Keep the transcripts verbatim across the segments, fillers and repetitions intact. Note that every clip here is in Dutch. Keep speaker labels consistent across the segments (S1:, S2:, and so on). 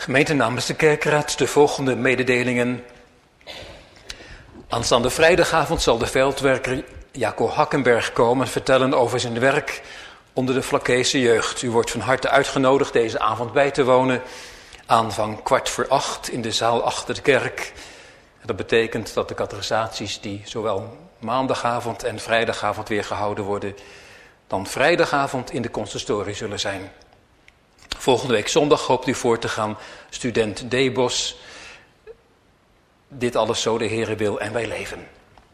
S1: Gemeente, namens de kerkraad de volgende mededelingen. Aanstaande vrijdagavond zal de veldwerker Jaco Hakkenberg komen vertellen over zijn werk onder de Vlakese jeugd. U wordt van harte uitgenodigd deze avond bij te wonen. Aanvang kwart voor acht in de zaal achter de kerk. Dat betekent dat de catechisaties die zowel maandagavond en vrijdagavond weer gehouden worden, dan vrijdagavond in de consistorie zullen zijn. Volgende week zondag hoopt u voor te gaan, student Debos. Dit alles zo de Heere wil en wij leven.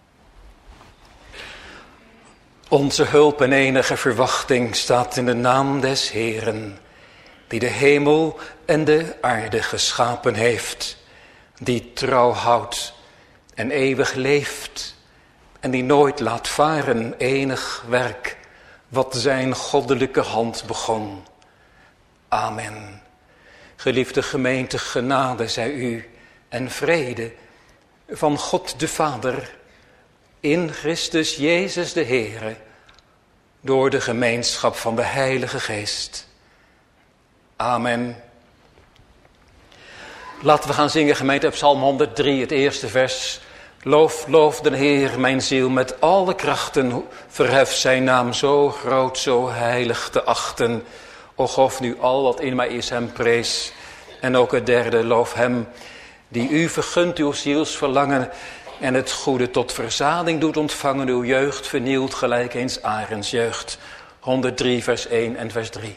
S1: Onze hulp en enige verwachting staat in de naam des Heeren, die de hemel en de aarde geschapen heeft, die trouw houdt en eeuwig leeft en die nooit laat varen enig werk wat zijn goddelijke hand begon. Amen. Geliefde gemeente, genade zij u en vrede van God de Vader in Christus Jezus de Heere, door de gemeenschap van de Heilige Geest. Amen. Laten we gaan zingen, gemeente, op Psalm honderddrie, het eerste vers. Loof, loof de Heer, mijn ziel, met alle krachten. Verhef zijn naam zo groot, zo heilig te achten. O gof nu al wat in mij is hem prees. En ook het derde, loof hem, die u vergunt uw zielsverlangen en het goede tot verzading doet ontvangen. Uw jeugd vernieuwd gelijk eens Arends jeugd. honderddrie vers één en vers drie.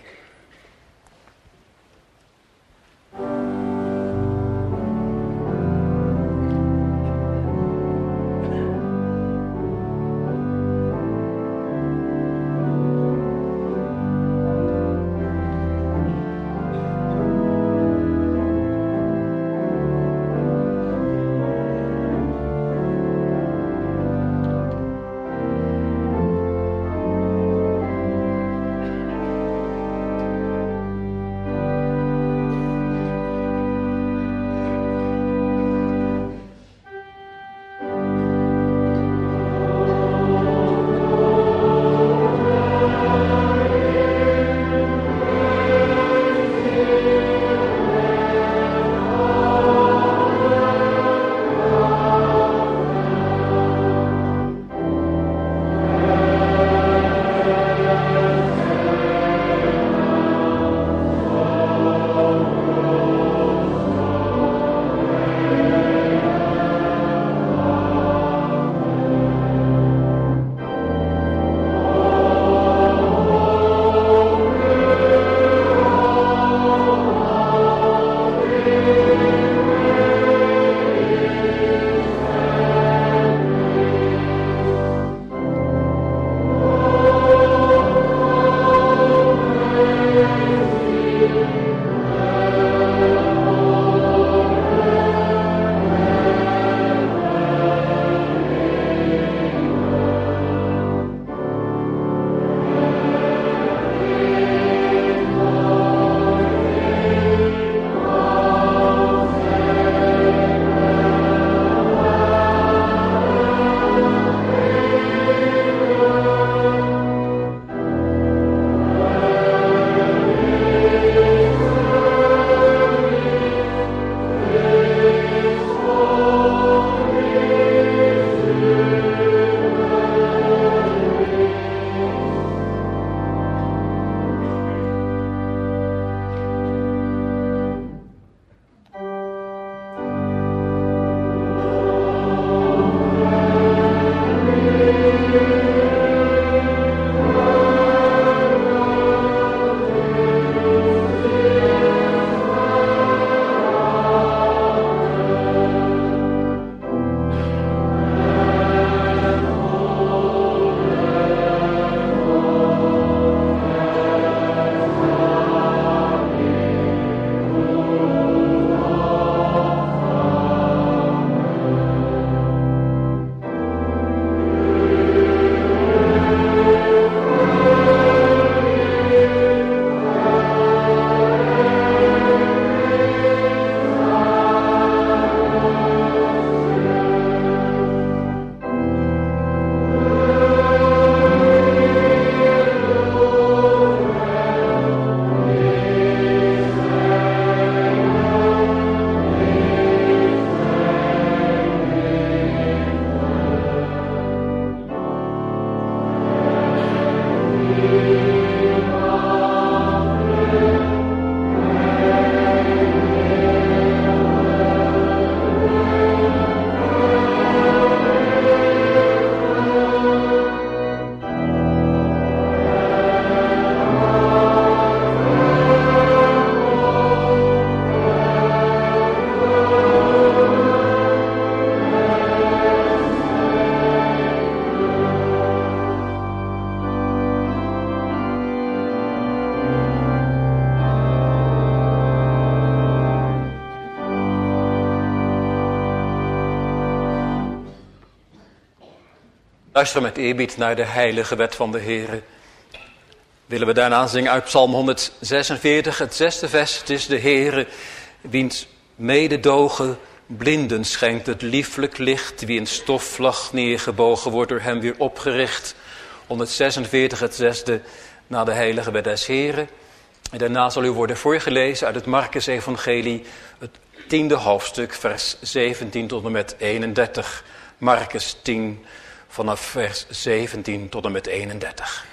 S1: Luister met eerbied naar de heilige wet van de Heere. Willen we daarna zingen uit Psalm honderdzesenveertig, het zesde vers. Het is de Heere, wiens mededogen blinden schijnt het lieflijk licht. Wie in stofvlag neergebogen wordt, door hem weer opgericht. honderdzesenveertig, het zesde, na de heilige wet des Heeren. En daarna zal u worden voorgelezen uit het Markus-evangelie, het tiende hoofdstuk, vers zeventien tot en met eenendertig. Markus tien, vanaf vers zeventien tot en met eenendertig.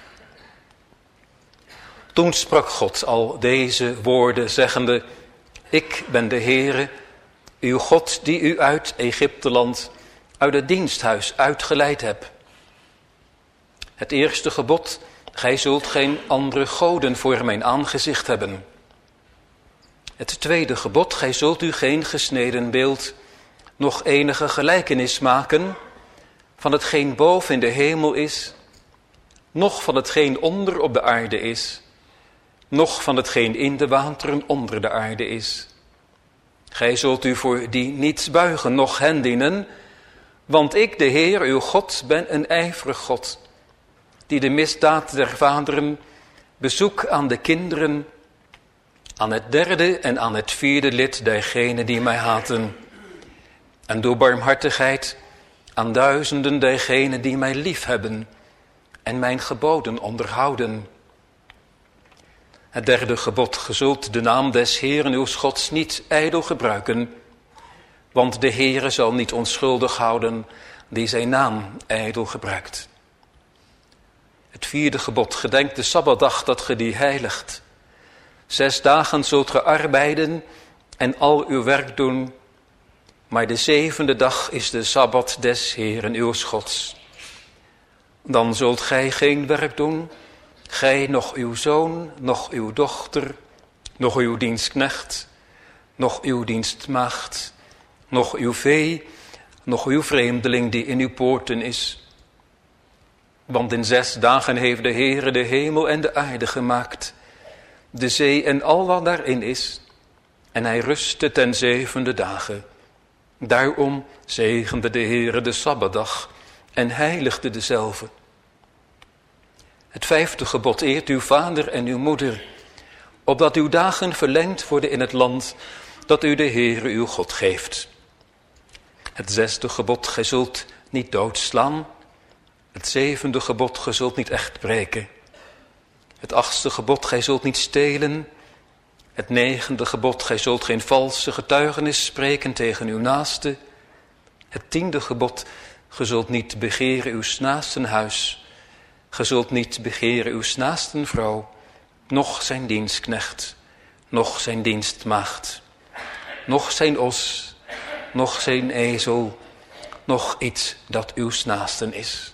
S1: Toen sprak God al deze woorden, zeggende: Ik ben de Heere, uw God, die u uit Egypteland, uit het diensthuis uitgeleid heb. Het eerste gebod: gij zult geen andere goden voor mijn aangezicht hebben. Het tweede gebod: gij zult u geen gesneden beeld, nog enige gelijkenis maken van hetgeen boven in de hemel is, noch van hetgeen onder op de aarde is, noch van hetgeen in de wateren onder de aarde is. Gij zult u voor die niet buigen, noch hen dienen, want ik, de Heer, uw God, ben een ijverig God, die de misdaad der vaderen bezoek aan de kinderen, aan het derde en aan het vierde lid dergenen die mij haten, en door barmhartigheid aan duizenden dergenen die mij lief hebben en mijn geboden onderhouden. Het derde gebod: ge zult de naam des Heeren uws Gods niet ijdel gebruiken, want de Heere zal niet onschuldig houden die zijn naam ijdel gebruikt. Het vierde gebod: gedenk de Sabbatdag dat ge die heiligt. Zes dagen zult ge arbeiden en al uw werk doen, maar de zevende dag is de Sabbat des Heeren uws Gods. Dan zult gij geen werk doen, gij, noch uw zoon, noch uw dochter, noch uw dienstknecht, noch uw dienstmaagd, noch uw vee, noch uw vreemdeling die in uw poorten is. Want in zes dagen heeft de Heere de hemel en de aarde gemaakt, de zee en al wat daarin is, en hij rustte ten zevende dagen. Daarom zegende de Heere de Sabbatdag en heiligde dezelve. Het vijfde gebod: eert uw vader en uw moeder, opdat uw dagen verlengd worden in het land dat u de Heere uw God geeft. Het zesde gebod: gij zult niet doodslaan. Het zevende gebod: gij zult niet echt breken. Het achtste gebod: gij zult niet stelen. Het negende gebod: gij zult geen valse getuigenis spreken tegen uw naaste. Het tiende gebod: gij zult niet begeren uw naasten huis. Gij zult niet begeren uw naasten vrouw, noch zijn dienstknecht, noch zijn dienstmaagd, noch zijn os, noch zijn ezel, noch iets dat uw naasten is.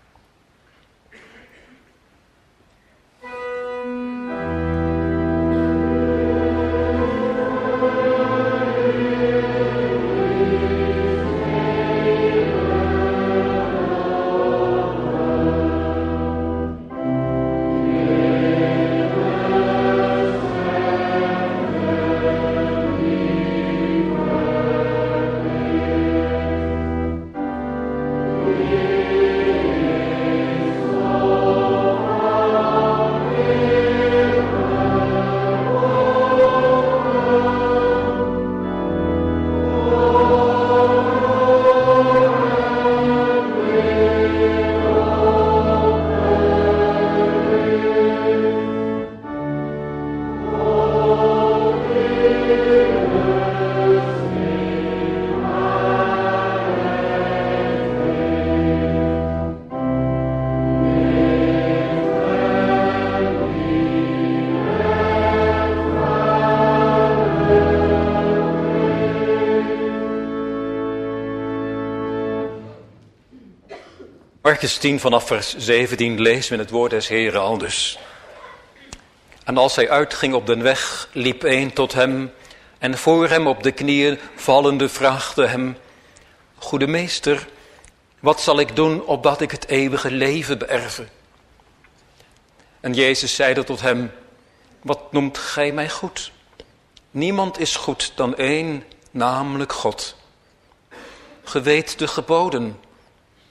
S1: Markus tien vanaf vers zeventien lezen we het woord des Heeren aldus. En als hij uitging op den weg, liep een tot hem en voor hem op de knieën vallende vraagde hem: Goede meester, wat zal ik doen opdat ik het eeuwige leven beërve? En Jezus zeide tot hem: Wat noemt gij mij goed? Niemand is goed dan één, namelijk God. Ge weet de geboden.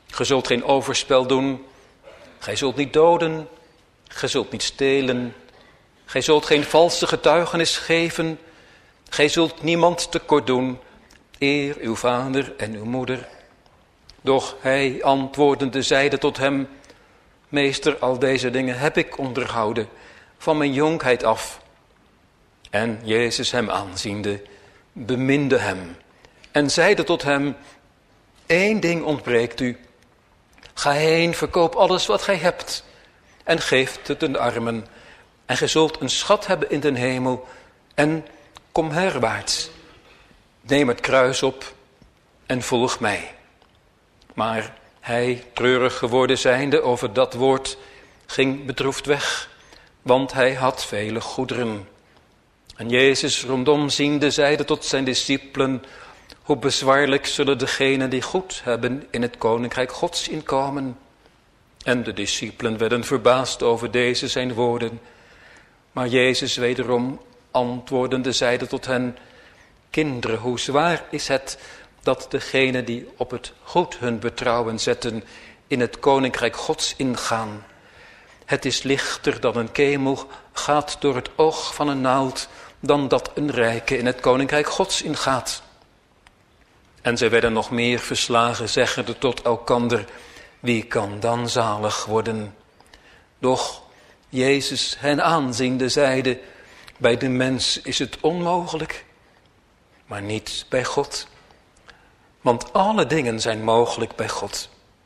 S1: Gij zult geen overspel doen. Gij zult niet doden. Gij zult niet stelen. Gij zult geen valse getuigenis geven. Gij zult niemand tekort doen. Eer uw vader en uw moeder. Doch hij antwoordende zeide tot hem: Meester, al deze dingen heb ik onderhouden van mijn jonkheid af. En Jezus hem aanziende, beminde hem en zeide tot hem: Eén ding ontbreekt u. Ga heen, verkoop alles wat gij hebt en geef het den armen. En gij zult een schat hebben in den hemel. En kom herwaarts. Neem het kruis op en volg mij. Maar hij, treurig geworden zijnde over dat woord, ging bedroefd weg, want hij had vele goederen. En Jezus rondom ziende zeide tot zijn discipelen: Hoe bezwaarlijk zullen degenen die goed hebben in het koninkrijk Gods inkomen. En de discipelen werden verbaasd over deze zijn woorden. Maar Jezus wederom antwoordende zeide tot hen: Kinderen, hoe zwaar is het dat degenen die op het goed hun betrouwen zetten in het koninkrijk Gods ingaan. Het is lichter dan een kemel gaat door het oog van een naald, dan dat een rijke in het koninkrijk Gods ingaat. En zij werden nog meer verslagen, zeggende tot elkander: Wie kan dan zalig worden? Doch Jezus hen aanziende zeide: Bij de mens is het onmogelijk, maar niet bij God. Want alle dingen zijn mogelijk bij God.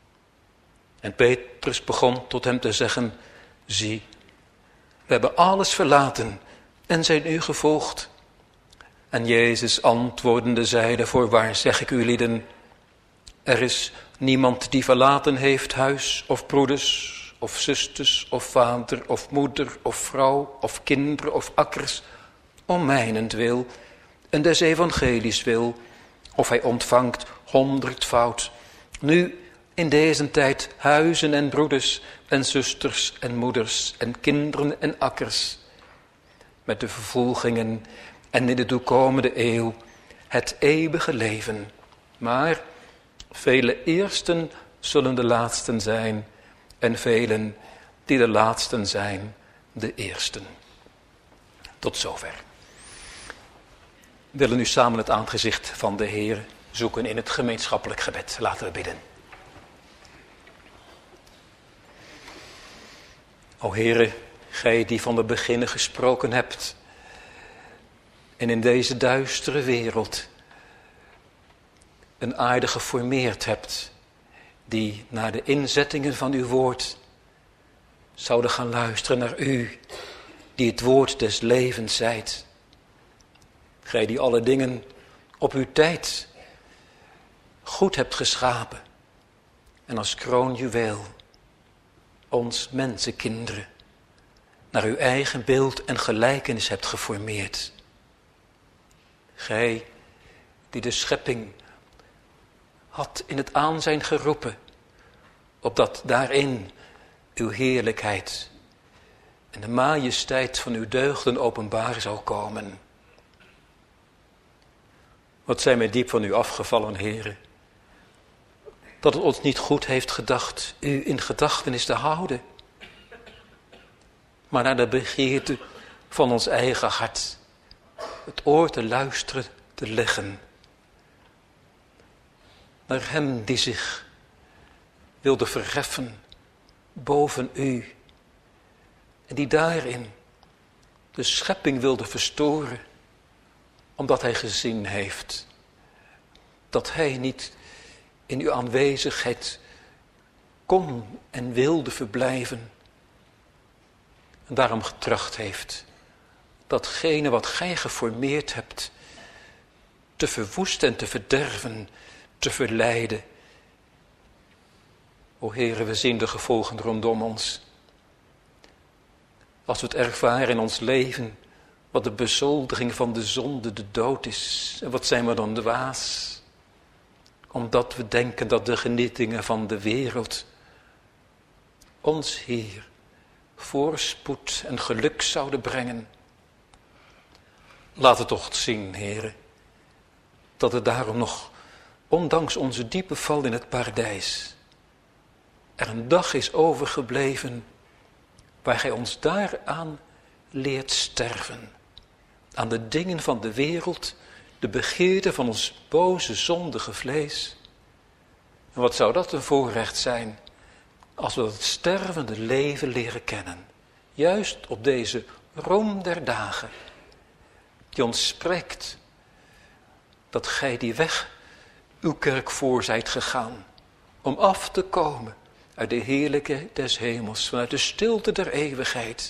S1: En Petrus begon tot hem te zeggen: Zie, we hebben alles verlaten en zijn u gevolgd. En Jezus antwoordende zeide: Voorwaar zeg ik u lieden, er is niemand die verlaten heeft huis of broeders of zusters of vader of moeder of vrouw of kinderen of akkers, om mijnentwil en des evangelies wil, of hij ontvangt honderdvoud, nu in deze tijd huizen en broeders en zusters en moeders en kinderen en akkers, met de vervolgingen en in de toekomende eeuw het eeuwige leven. Maar vele eersten zullen de laatsten zijn en velen die de laatsten zijn de eersten. Tot zover. We willen nu samen het aangezicht van de Heer zoeken in het gemeenschappelijk gebed. Laten we bidden. O Heere, gij die van de beginnen gesproken hebt en in deze duistere wereld een aarde geformeerd hebt, die naar de inzettingen van uw woord zouden gaan luisteren naar u, die het woord des levens zijt. Gij die alle dingen op uw tijd goed hebt geschapen en als kroonjuweel ons mensenkinderen naar uw eigen beeld en gelijkenis hebt geformeerd. Gij die de schepping had in het aanzijn geroepen, opdat daarin uw heerlijkheid en de majesteit van uw deugden openbaar zou komen. Wat zijn wij diep van u afgevallen, Heere, dat het ons niet goed heeft gedacht u in gedachtenis te houden, maar naar de begeerte van ons eigen hart het oor te luisteren te leggen. Naar hem die zich wilde verheffen boven u en die daarin de schepping wilde verstoren, omdat hij gezien heeft dat hij niet in uw aanwezigheid kon en wilde verblijven. En daarom getracht heeft datgene wat gij geformeerd hebt te verwoesten en te verderven, te verleiden. O Heere, we zien de gevolgen rondom ons. Als we het ervaren in ons leven, wat de bezoldiging van de zonde de dood is. En wat zijn we dan dwaas? Omdat we denken dat de genietingen van de wereld ons hier voorspoed en geluk zouden brengen. Laat het toch zien, Heere, dat het daarom nog, ondanks onze diepe val in het paradijs, er een dag is overgebleven waar gij ons daaraan leert sterven. Aan de dingen van de wereld, de begeerte van ons boze, zondige vlees. En wat zou dat een voorrecht zijn als we het stervende leven leren kennen. Juist op deze room der dagen. Die ons spreekt dat gij die weg uw kerk voor zijt gegaan. Om af te komen uit de heerlijke des hemels, vanuit de stilte der eeuwigheid.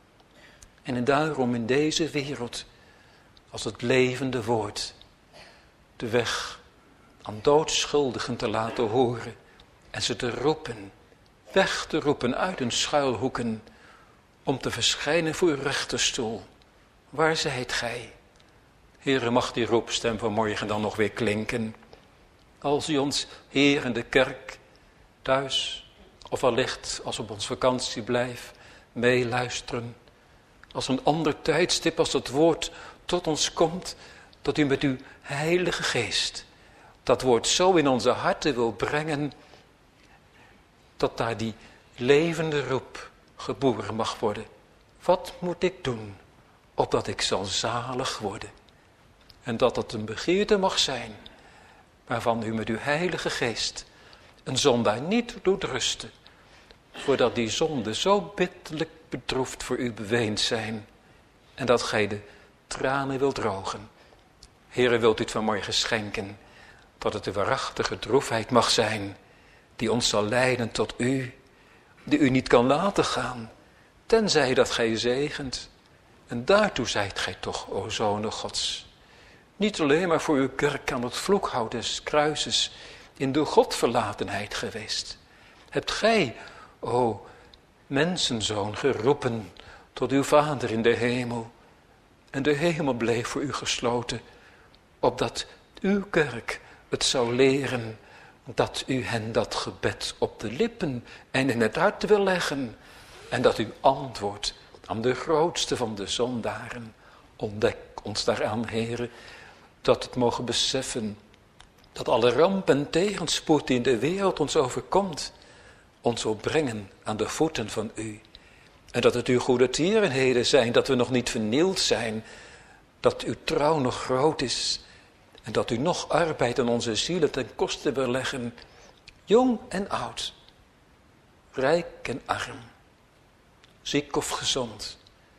S1: En daarom in deze wereld, als het levende woord, de weg aan doodschuldigen te laten horen en ze te roepen, weg te roepen uit hun schuilhoeken, om te verschijnen voor uw rechterstoel. Waar zijt gij? Heere, mag die roepstem vanmorgen dan nog weer klinken, als u ons, Heer, in de kerk, thuis, of allicht als op ons vakantieblijf, meeluisteren, als een ander tijdstip, als het woord tot ons komt, dat u met uw heilige geest dat woord zo in onze harten wil brengen, dat daar die levende roep geboren mag worden. Wat moet ik doen, opdat ik zal zalig worden? En dat het een begeerte mag zijn, waarvan u met uw heilige geest een zondaar niet doet rusten, voordat die zonden zo bitterlijk bedroefd voor u beweend zijn, en dat gij de tranen wilt drogen. Heere, wilt u het vanmorgen schenken, dat het de waarachtige droefheid mag zijn, die ons zal leiden tot u, die u niet kan laten gaan, tenzij dat gij zegent. En daartoe zijt gij toch, o zonen Gods. Niet alleen maar voor uw kerk aan het vloekhout des kruises in de godverlatenheid geweest. Hebt gij, o mensenzoon, geroepen tot uw Vader in de hemel. En de hemel bleef voor u gesloten, opdat uw kerk het zou leren, dat u hen dat gebed op de lippen en in het hart wil leggen. En dat u antwoordt aan de grootste van de zondaren. Ontdek ons daaraan, Heere, dat het mogen beseffen dat alle ramp en tegenspoed die in de wereld ons overkomt, ons wil brengen aan de voeten van u. En dat het uw goede tierenheden zijn, dat we nog niet vernield zijn, dat uw trouw nog groot is en dat u nog arbeid aan onze zielen ten koste wil leggen, jong en oud, rijk en arm, ziek of gezond,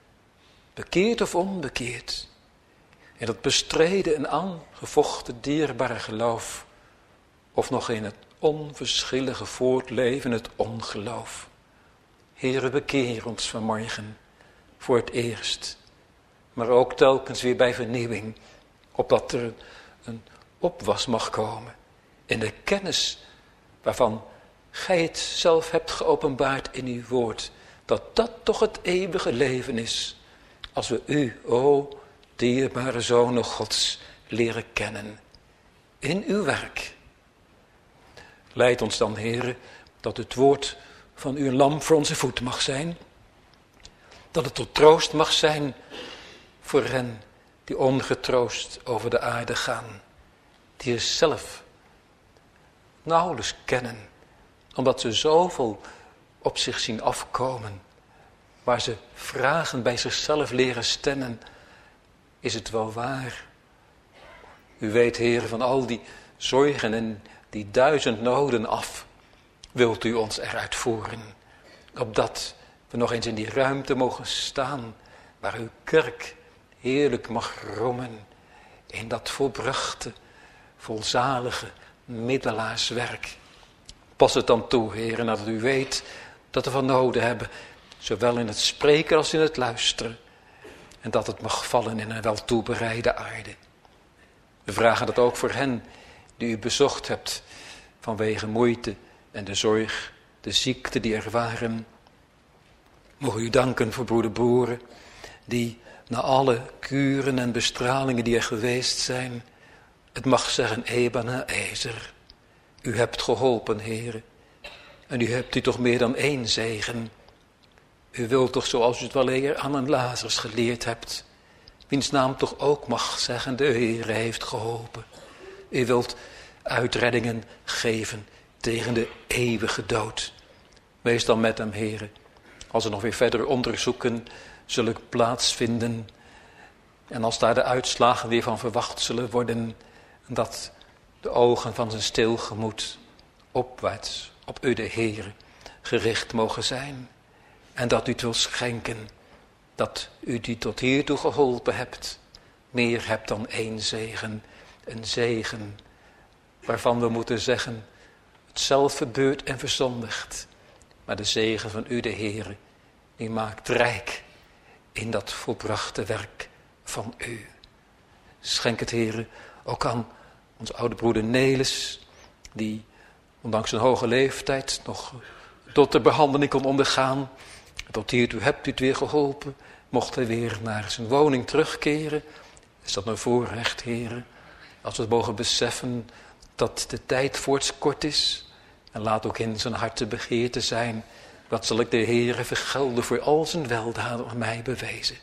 S1: bekeerd of onbekeerd, in het bestreden en aangevochten dierbare geloof, of nog in het onverschillige voortleven, het ongeloof. Heere, bekeer ons vanmorgen voor het eerst, maar ook telkens weer bij vernieuwing, opdat er een opwas mag komen in de kennis waarvan gij het zelf hebt geopenbaard in uw woord, dat dat toch het eeuwige leven is, als we u, o dierbare zonen Gods, leren kennen in uw werk. Leid ons dan, Heere, dat het woord van u een lamp voor onze voet mag zijn, dat het tot troost mag zijn voor hen die ongetroost over de aarde gaan, die er zelf nauwelijks kennen, omdat ze zoveel op zich zien afkomen, waar ze vragen bij zichzelf leren stellen, is het wel waar? U weet, Heer, van al die zorgen en die duizend noden af, wilt u ons eruit voeren, opdat we nog eens in die ruimte mogen staan, waar uw kerk heerlijk mag roemen in dat volbrachte, volzalige middelaarswerk. Pas het dan toe, Heer, en dat u weet dat we van noden hebben, zowel in het spreken als in het luisteren, en dat het mag vallen in een wel toebereide aarde. We vragen dat ook voor hen die u bezocht hebt vanwege moeite en de zorg, de ziekte die er waren. Mogen u danken voor broeder Boeren, die na alle kuren en bestralingen die er geweest zijn, het mag zeggen, Ebenezer, u hebt geholpen, Heere. En u hebt u toch meer dan één zegen. U wilt toch, zoals u het wel eer aan een Lazarus geleerd hebt, wiens naam toch ook mag zeggen, de Heere heeft geholpen. U wilt uitreddingen geven tegen de eeuwige dood. Wees dan met hem, Heere, als er nog weer verdere onderzoeken zullen plaatsvinden. En als daar de uitslagen weer van verwacht zullen worden, dat de ogen van zijn stil gemoed opwaarts op u, de Heere, gericht mogen zijn. En dat u het wil schenken, dat u die tot hiertoe geholpen hebt, meer hebt dan één zegen. Een zegen waarvan we moeten zeggen, het zelf verbeurt en verzondigt. Maar de zegen van u, de Heere, die maakt rijk in dat volbrachte werk van u. Schenk het, Heere, ook aan onze oude broeder Nelis, die ondanks zijn hoge leeftijd nog tot de behandeling kon ondergaan. Tot hiertoe hebt u het weer geholpen. Mocht hij weer naar zijn woning terugkeren, is dat een voorrecht, Heere. Als we mogen beseffen dat de tijd voorts kort is. En laat ook in zijn hart de begeerte zijn, wat zal ik de Heere vergelden voor al zijn weldaden aan mij bewezen.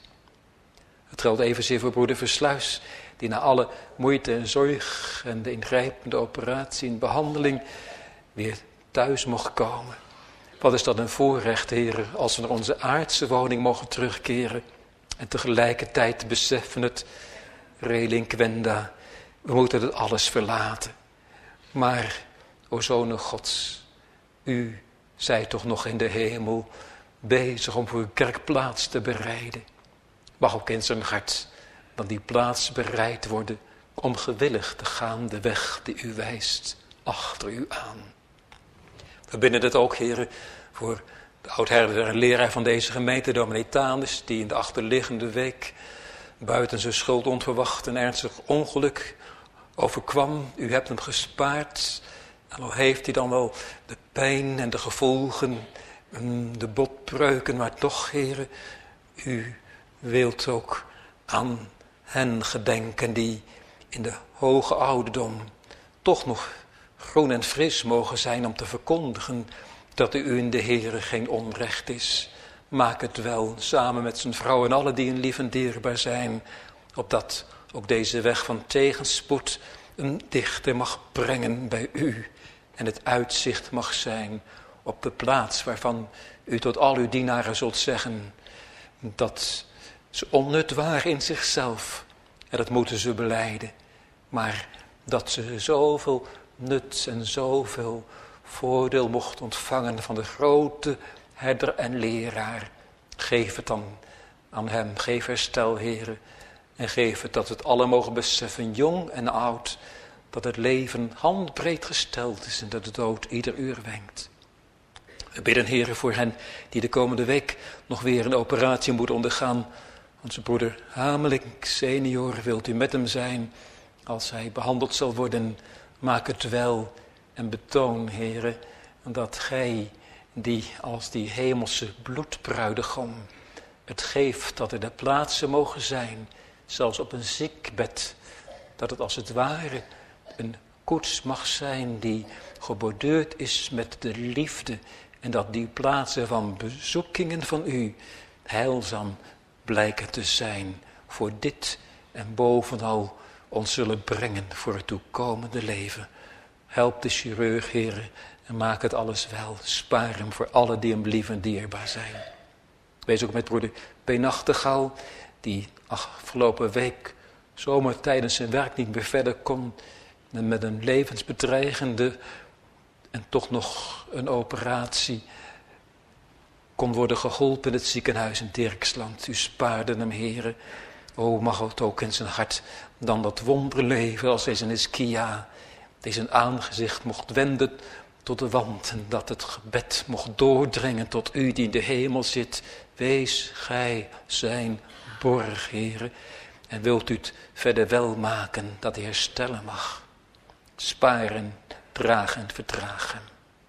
S1: Het geldt evenzeer voor broeder Versluis, die na alle moeite en zorg en de ingrijpende operatie en behandeling weer thuis mocht komen. Wat is dat een voorrecht, Heere, als we naar onze aardse woning mogen terugkeren en tegelijkertijd beseffen het, relinquenda, we moeten het alles verlaten. Maar, o Zonen Gods, u zijt toch nog in de hemel bezig om voor uw kerk plaats te bereiden. Mag ook in zijn hart dan die plaats bereid worden om gewillig te gaan de weg die u wijst achter u aan. We bidden het ook, Heere, voor de oudherder en leraar van deze gemeente, Dominitanus, die in de achterliggende week buiten zijn schuld onverwacht een ernstig ongeluk overkwam. U hebt hem gespaard. En al heeft hij dan wel de pijn en de gevolgen, de botbreuken, maar toch, Heere, u wilt ook aan hen gedenken die in de hoge ouderdom toch nog groen en fris mogen zijn om te verkondigen dat u in de Heere geen onrecht is. Maak het wel samen met zijn vrouw en alle die een lief en dierbaar zijn, opdat ook deze weg van tegenspoed een dichter mag brengen bij u en het uitzicht mag zijn op de plaats waarvan u tot al uw dienaren zult zeggen dat ze onnut waren in zichzelf. En dat moeten ze belijden. Maar dat ze zoveel nut en zoveel voordeel mocht ontvangen van de grote herder en leraar. Geef het dan aan hem. Geef herstel, Heere. En geef het dat we het alle mogen beseffen, jong en oud, dat het leven handbreed gesteld is en dat de dood ieder uur wenkt. We bidden, Heere, voor hen die de komende week nog weer een operatie moeten ondergaan. Onze broeder Hameling senior, wilt u met hem zijn als hij behandeld zal worden. Maak het wel en betoon, Heere, dat gij die als die hemelse bloedbruidegom het geeft dat er de plaatsen mogen zijn, zelfs op een ziekbed, dat het als het ware een koets mag zijn die geborduurd is met de liefde en dat die plaatsen van bezoekingen van u heilzaam blijken te zijn voor dit en bovenal ons zullen brengen voor het toekomende leven. Help de chirurg, Heere, en maak het alles wel. Spaar hem voor alle die hem lief en dierbaar zijn. Wees ook met broeder P. Nachtegaal, die afgelopen week zomaar tijdens zijn werk niet meer verder kon. En met een levensbedreigende en toch nog een operatie kon worden geholpen in het ziekenhuis in Dirksland. U spaarde hem, Heere. O, mag het ook in zijn hart dan dat wonderleven als hij zijn Iskia, die zijn aangezicht mocht wenden tot de wand en dat het gebed mocht doordringen tot u die in de hemel zit. Wees gij zijn borg, Heere, en wilt u het verder wel maken dat hij herstellen mag. Sparen, dragen en verdragen.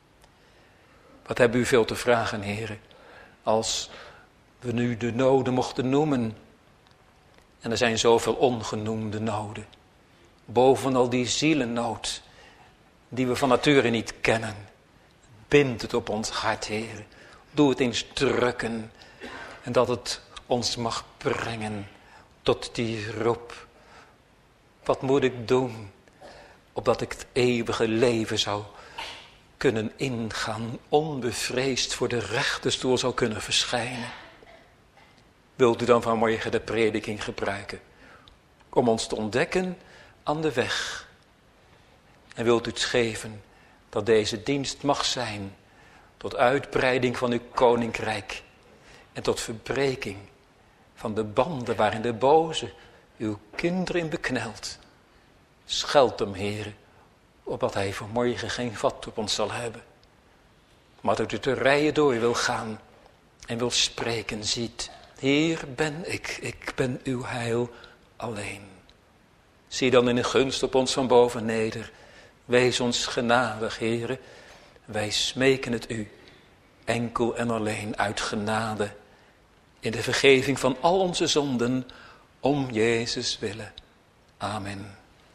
S1: Wat hebben u veel te vragen, Heere, als we nu de noden mochten noemen. En er zijn zoveel ongenoemde noden. Bovenal die zielennood die we van nature niet kennen. Bind het op ons hart, Heer. Doe het eens drukken. En dat het ons mag brengen tot die roep. Wat moet ik doen, opdat ik het eeuwige leven zou kunnen ingaan, onbevreesd voor de rechterstoel zou kunnen verschijnen. Wilt u dan vanmorgen de prediking gebruiken om ons te ontdekken aan de weg? En wilt u het geven dat deze dienst mag zijn tot uitbreiding van uw koninkrijk en tot verbreking van de banden waarin de boze uw kinderen in beknelt. Scheld hem, Heere, opdat hij vanmorgen geen vat op ons zal hebben. Maar dat u de rijen door wil gaan en wil spreken, ziet, hier ben ik, ik ben uw heil alleen. Zie dan in de gunst op ons van boven neder. Wees ons genadig, Heere. Wij smeken het u, enkel en alleen uit genade, in de vergeving van al onze zonden, om Jezus willen. Amen.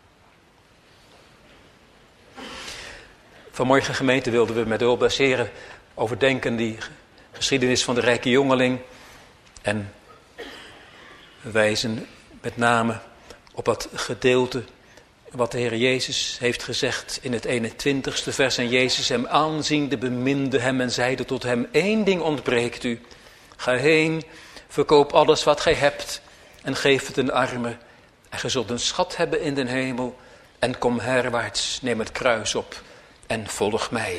S1: Vanmorgen, gemeente, wilden we met hulp des Heren overdenken die geschiedenis van de rijke jongeling. En we wijzen met name op dat gedeelte wat de Heer Jezus heeft gezegd in het eenentwintigste vers. En Jezus hem aanziende beminde hem en zeide tot hem: één ding ontbreekt u. Ga heen, verkoop alles wat gij hebt en geef het een armen. En gij zult een schat hebben in den hemel. En kom herwaarts, neem het kruis op en volg mij.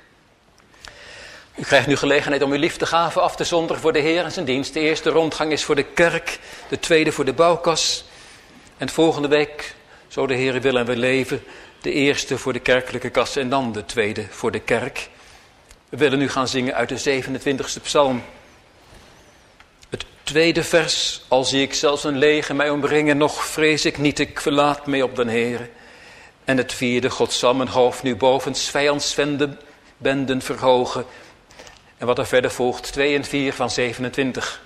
S1: U krijgt nu gelegenheid om uw liefdegave af te zonderen voor de Heer en zijn dienst. De eerste rondgang is voor de kerk, de tweede voor de bouwkas. En volgende week, zo de Heer wil en we leven, de eerste voor de kerkelijke kas en dan de tweede voor de kerk. We willen nu gaan zingen uit de zevenentwintigste psalm. Het tweede vers: al zie ik zelfs een leger mij omringen, nog vrees ik niet, ik verlaat mij op den Heere. En het vierde: God zal mijn hoofd nu boven 's vijands benden verhogen. En wat er verder volgt, twee en vier van zevenentwintig.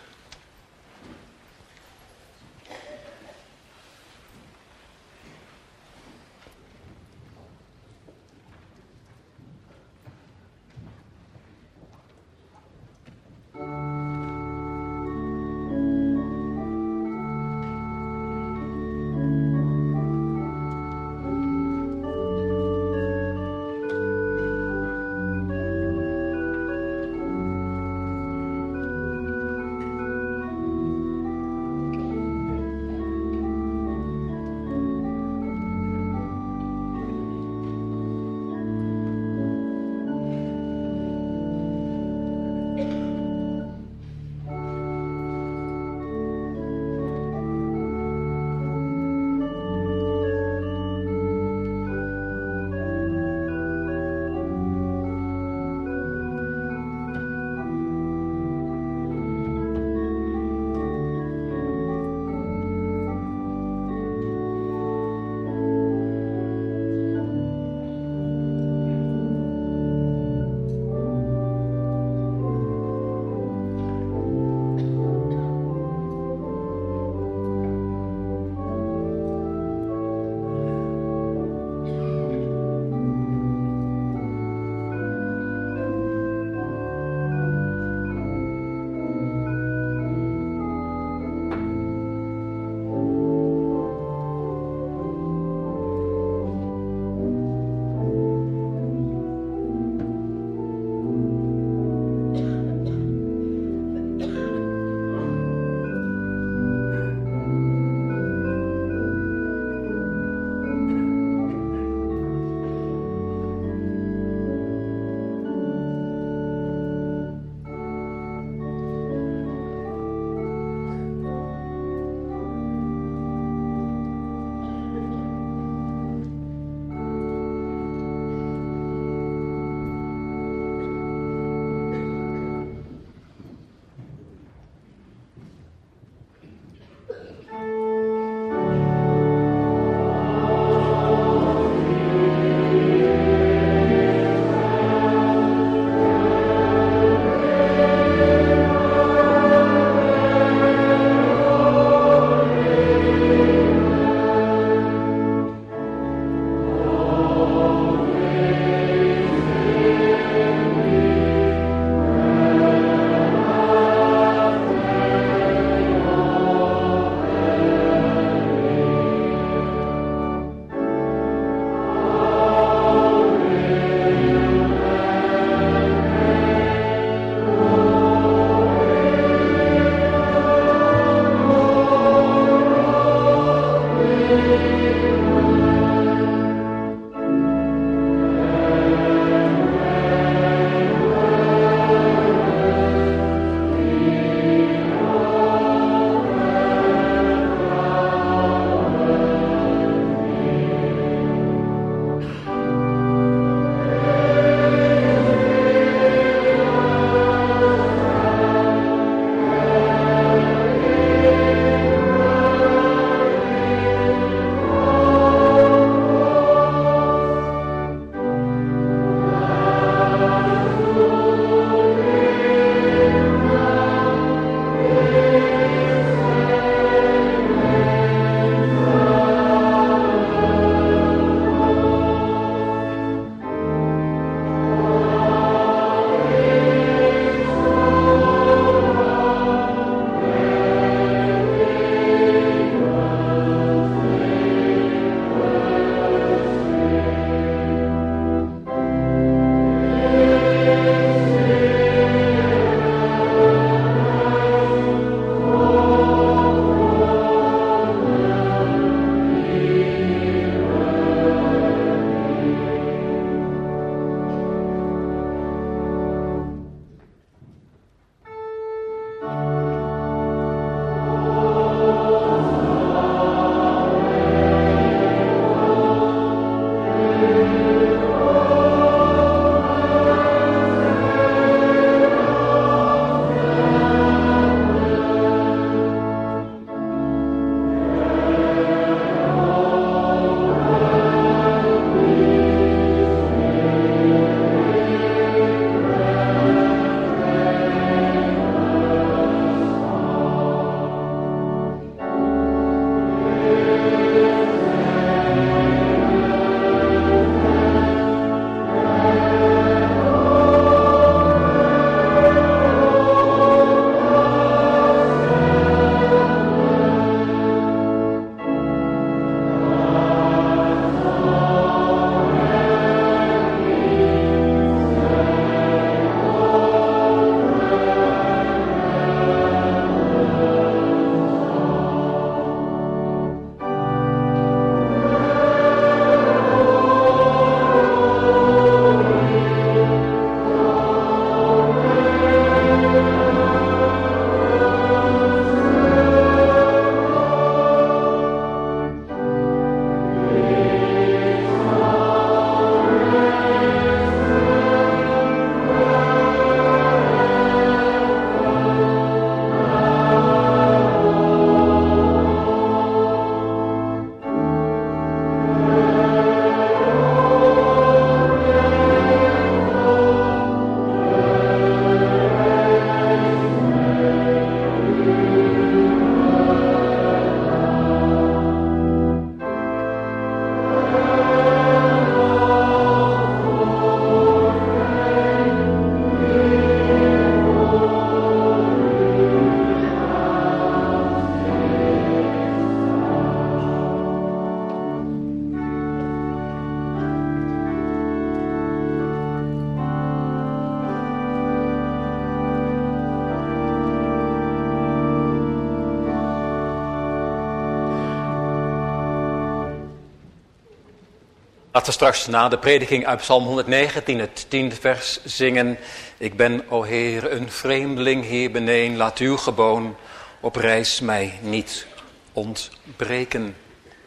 S1: Laten we straks na de prediking uit Psalm honderdnegentien, het tiende vers, zingen. Ik ben, o Heer, een vreemdeling hier beneen. Laat uw geboon op reis mij niet ontbreken.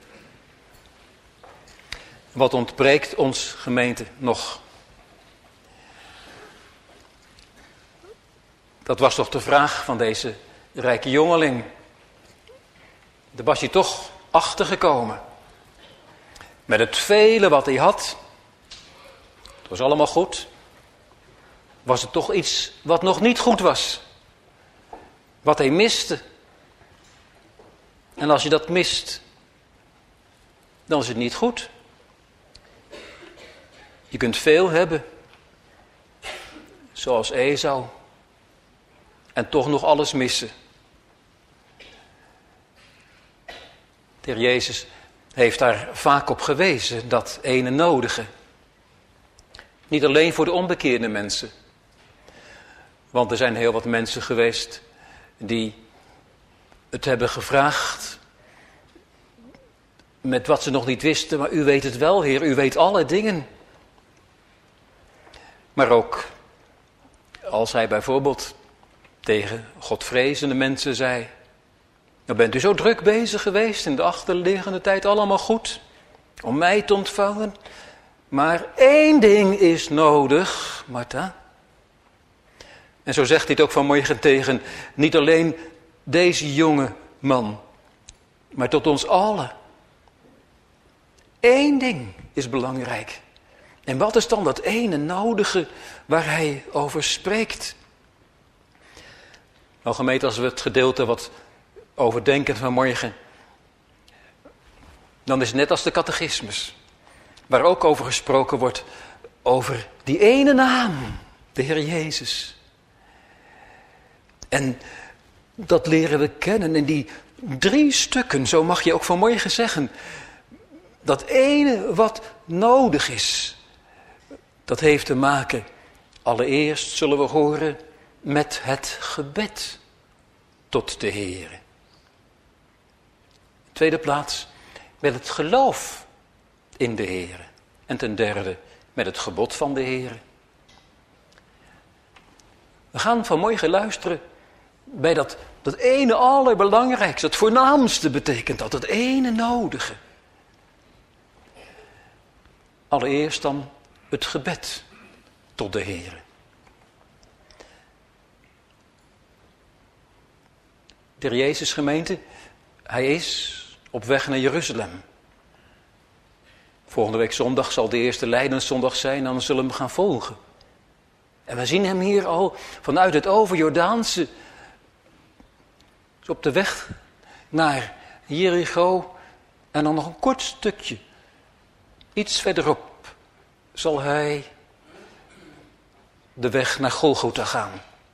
S1: Wat ontbreekt ons, gemeente, nog? Dat was toch de vraag van deze rijke jongeling. Daar was hij toch achtergekomen. Met het vele wat hij had, het was allemaal goed, was er toch iets wat nog niet goed was. Wat hij miste. En als je dat mist, dan is het niet goed. Je kunt veel hebben, zoals Esau, en toch nog alles missen. De Heer Jezus heeft daar vaak op gewezen, dat ene nodige. Niet alleen voor de onbekeerde mensen. Want er zijn heel wat mensen geweest die het hebben gevraagd met wat ze nog niet wisten, maar u weet het wel, Heer, u weet alle dingen. Maar ook als hij bijvoorbeeld tegen godvrezende mensen zei: dan bent u zo druk bezig geweest in de achterliggende tijd, allemaal goed, om mij te ontvangen. Maar één ding is nodig, Martha. En zo zegt hij het ook vanmorgen tegen niet alleen deze jonge man, maar tot ons allen. Eén ding is belangrijk. En wat is dan dat ene nodige waar hij over spreekt? Nou gemeente, als we het gedeelte wat overdenken vanmorgen, dan is het net als de catechismus, waar ook over gesproken wordt, over die ene naam, de Heer Jezus. En dat leren we kennen in die drie stukken, zo mag je ook vanmorgen zeggen. Dat ene wat nodig is, dat heeft te maken, allereerst zullen we horen, met het gebed tot de Heer. Tweede plaats, met het geloof in de Heer. En ten derde, met het gebod van de Heer. We gaan vanmorgen luisteren bij dat, dat ene allerbelangrijkste, het voornaamste betekent dat, het ene nodige. Allereerst dan het gebed tot de Heer. De Jezus gemeente, hij is op weg naar Jeruzalem. Volgende week zondag zal de eerste Lijdenszondag zijn en dan zullen we hem gaan volgen. En we zien hem hier al vanuit het overjordaanse, op de weg naar Jericho. En dan nog een kort stukje, iets verderop, zal hij de weg naar Golgotha gaan.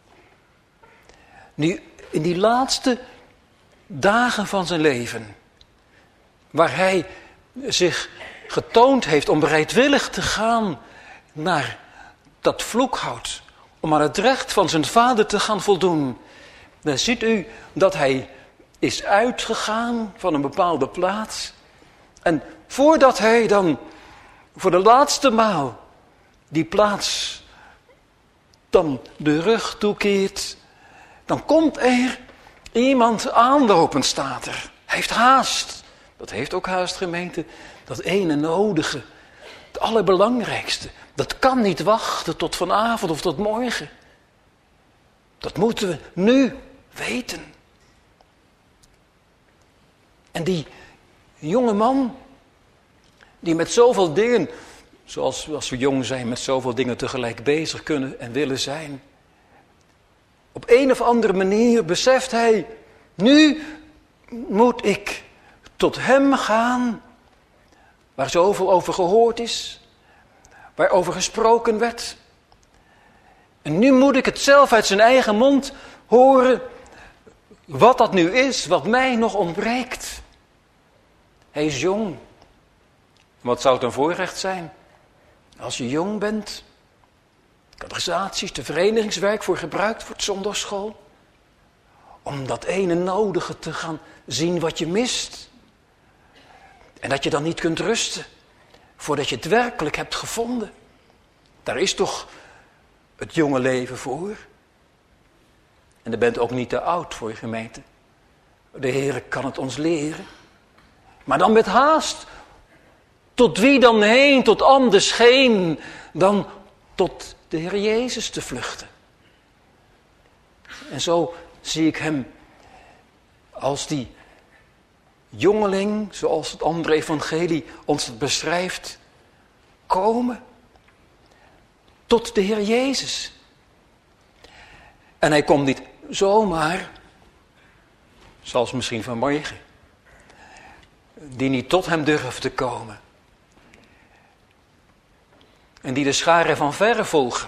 S1: Nu, in die laatste dagen van zijn leven, waar hij zich getoond heeft om bereidwillig te gaan naar dat vloekhout, om aan het recht van zijn vader te gaan voldoen, dan ziet u dat hij is uitgegaan van een bepaalde plaats. En voordat hij dan voor de laatste maal die plaats dan de rug toekeert, dan komt er iemand aanlopen, staat er. Hij heeft haast. Dat heeft ook haast, gemeente. Dat ene nodige, het allerbelangrijkste. Dat kan niet wachten tot vanavond of tot morgen. Dat moeten we nu weten. En die jonge man, die met zoveel dingen, zoals als we jong zijn, met zoveel dingen tegelijk bezig kunnen en willen zijn. Op een of andere manier beseft hij, nu moet ik tot hem gaan, waar zoveel over gehoord is, waarover gesproken werd. En nu moet ik het zelf uit zijn eigen mond horen, wat dat nu is, wat mij nog ontbreekt. Hij is jong. Wat zou het een voorrecht zijn als je jong bent? Catechisaties, de verenigingswerk voor gebruikt wordt, zondagschool. Om dat ene nodige te gaan zien wat je mist. En dat je dan niet kunt rusten voordat je het werkelijk hebt gevonden. Daar is toch het jonge leven voor. En daar bent ook niet te oud voor, gemeente. De Heer kan het ons leren. Maar dan met haast. Tot wie dan heen, tot anders heen, dan tot de Heer Jezus te vluchten. En zo zie ik hem als die jongeling, zoals het andere evangelie ons het beschrijft, komen tot de Heer Jezus. En hij komt niet zomaar, zoals misschien vanmorgen, die niet tot hem durft te komen. En die de scharen van verre volgen.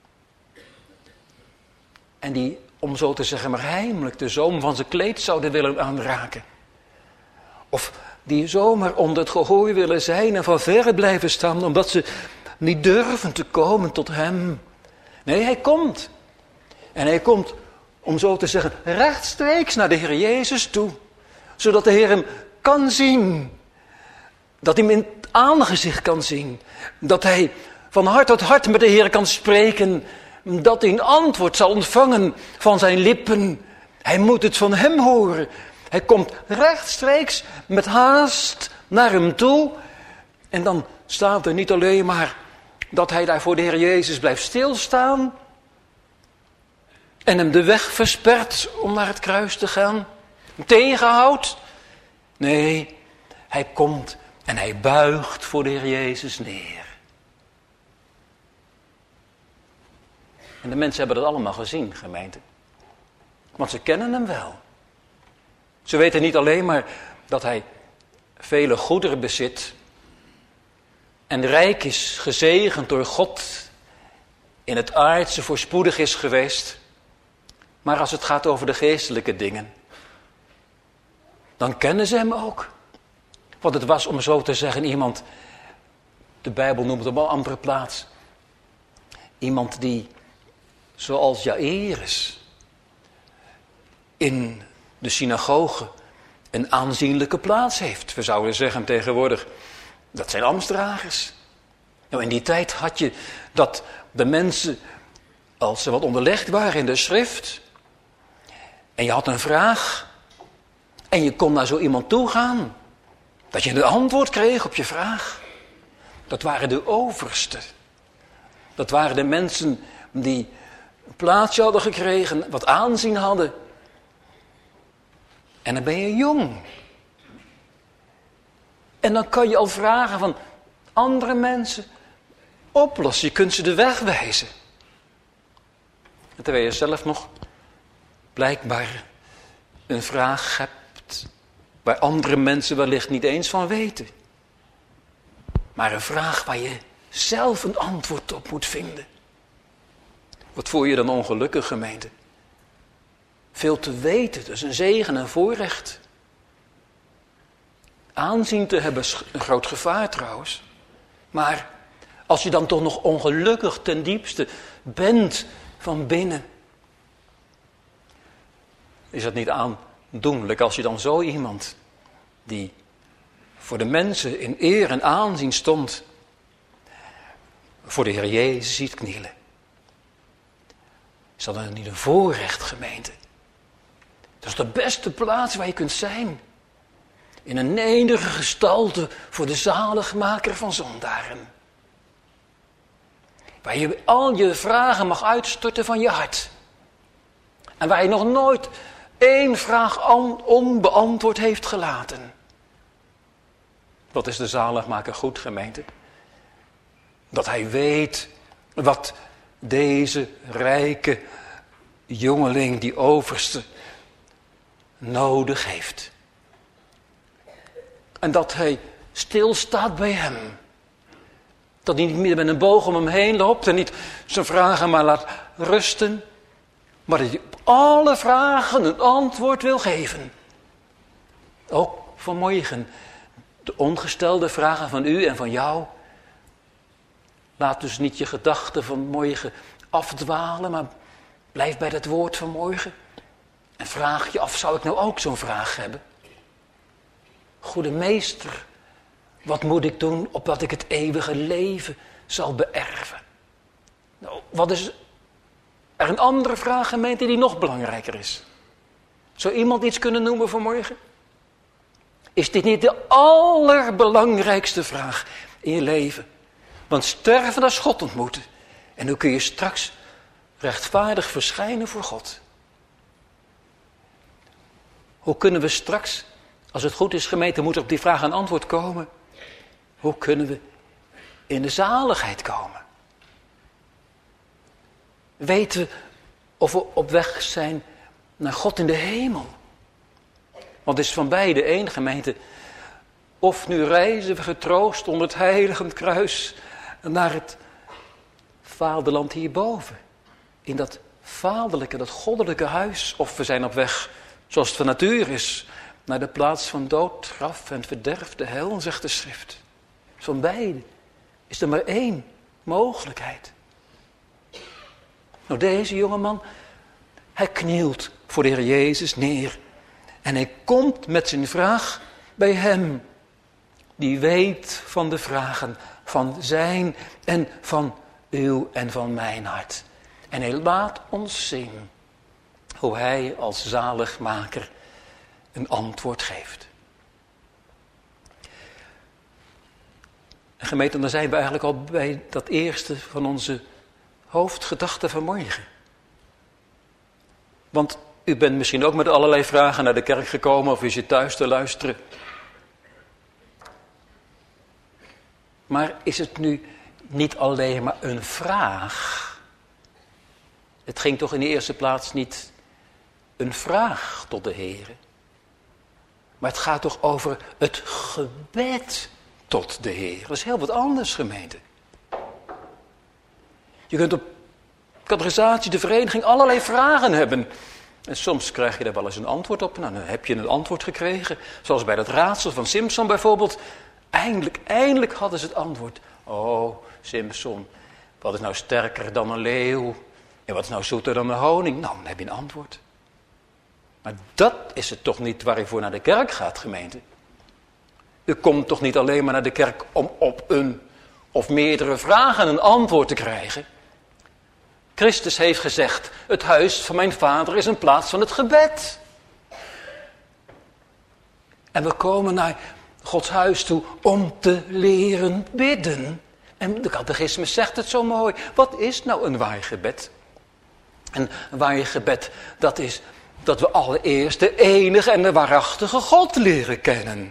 S1: En die, om zo te zeggen, maar heimelijk de zoom van zijn kleed zouden willen aanraken. Of die zomaar onder het gehoor willen zijn en van verre blijven staan, omdat ze niet durven te komen tot hem. Nee, hij komt. En hij komt, om zo te zeggen, rechtstreeks naar de Heer Jezus toe. Zodat de Heer hem kan zien. Dat hij hem in het aangezicht kan zien. Dat hij van hart tot hart met de Heer kan spreken. Dat hij een antwoord zal ontvangen van zijn lippen. Hij moet het van hem horen. Hij komt rechtstreeks met haast naar hem toe. En dan staat er niet alleen maar dat hij daar voor de Heer Jezus blijft stilstaan. En hem de weg verspert om naar het kruis te gaan. Hem tegenhoudt. Nee, hij komt en hij buigt voor de Heer Jezus neer. En de mensen hebben dat allemaal gezien, gemeente. Want ze kennen hem wel. Ze weten niet alleen maar dat hij vele goederen bezit. En rijk is, gezegend door God. In het aardse voorspoedig is geweest. Maar als het gaat over de geestelijke dingen. Dan kennen ze hem ook. Want het was, om zo te zeggen, iemand. De Bijbel noemt hem op een andere plaats. Iemand die, zoals Jairus, in de synagoge een aanzienlijke plaats heeft. We zouden zeggen tegenwoordig, dat zijn ambtsdragers. Nou, in die tijd had je dat de mensen, als ze wat onderlegd waren in de schrift, en je had een vraag, en je kon naar zo iemand toe gaan, dat je een antwoord kreeg op je vraag. Dat waren de oversten. Dat waren de mensen die een plaatsje hadden gekregen, wat aanzien hadden. En dan ben je jong. En dan kan je al vragen van andere mensen oplossen. Je kunt ze de weg wijzen. En terwijl je zelf nog blijkbaar een vraag hebt waar andere mensen wellicht niet eens van weten. Maar een vraag waar je zelf een antwoord op moet vinden. Wat voel je dan ongelukkig, gemeente? Veel te weten, dat is een zegen en voorrecht. Aanzien te hebben is een groot gevaar trouwens. Maar als je dan toch nog ongelukkig ten diepste bent van binnen, is het niet aandoenlijk als je dan zo iemand die voor de mensen in eer en aanzien stond, voor de Heer Jezus ziet knielen. Is dat dan niet een voorrecht, gemeente? Dat is de beste plaats waar je kunt zijn. In een nederige gestalte voor de zaligmaker van zondaren. Waar je al je vragen mag uitstorten van je hart. En waar je nog nooit één vraag onbeantwoord heeft gelaten. Wat is de zaligmaker goed, gemeente? Dat hij weet wat deze rijke jongeling, die overste, nodig heeft. En dat hij stilstaat bij hem. Dat hij niet meer met een boog om hem heen loopt en niet zijn vragen maar laat rusten. Maar dat hij op alle vragen een antwoord wil geven. Ook vanmorgen de ongestelde vragen van u en van jou. Laat dus niet je gedachten van morgen afdwalen, maar blijf bij dat woord van morgen. En vraag je af, zou ik nou ook zo'n vraag hebben? Goede meester, Wat moet ik doen opdat ik het eeuwige leven zal beërven? Nou, wat is er een andere vraag, gemeente, die nog belangrijker is? Zou iemand iets kunnen noemen vanmorgen? Is dit niet de allerbelangrijkste vraag in je leven? Want sterven, dat is God ontmoeten. En hoe kun je straks rechtvaardig verschijnen voor God? Hoe kunnen we straks, als het goed is, gemeente, moet er op die vraag een antwoord komen. Hoe kunnen we in de zaligheid komen? Weten we of we op weg zijn naar God in de hemel? Want het is van beide één, gemeente. Of nu reizen we getroost onder het heilige kruis naar het vaderland hierboven. In dat vaderlijke, dat goddelijke huis. Of we zijn op weg, zoals het van natuur is, naar de plaats van dood, graf en verderf, de hel, zegt de schrift. Van beide is er maar één mogelijkheid. Nou, deze jongeman, hij knielt voor de Heer Jezus neer. En hij komt met zijn vraag bij hem. Die weet van de vragen van zijn en van uw en van mijn hart. En hij laat ons zien hoe hij als zaligmaker een antwoord geeft. En gemeente, dan zijn we eigenlijk al bij dat eerste van onze hoofdgedachten van morgen. Want u bent misschien ook met allerlei vragen naar de kerk gekomen of is je thuis te luisteren. Maar is het nu niet alleen maar een vraag? Het ging toch in de eerste plaats niet een vraag tot de Heer. Maar het gaat toch over het gebed tot de Heer. Dat is heel wat anders, gemeente. Je kunt op catechisatie, de vereniging, allerlei vragen hebben. En soms krijg je daar wel eens een antwoord op. Nou, dan heb je een antwoord gekregen. Zoals bij dat raadsel van Simson bijvoorbeeld. Eindelijk, eindelijk hadden ze het antwoord. Oh, Simson, wat is nou sterker dan een leeuw? En wat is nou zoeter dan een honing? Nou, dan heb je een antwoord. Maar dat is het toch niet waar je voor naar de kerk gaat, gemeente. U komt toch niet alleen maar naar de kerk om op een of meerdere vragen een antwoord te krijgen. Christus heeft gezegd, het huis van mijn vader is een plaats van het gebed. En we komen naar Gods huis toe om te leren bidden. En de catechismus zegt het zo mooi. Wat is nou een waar gebed? En een waar gebed, dat is dat we allereerst de enige en de waarachtige God leren kennen.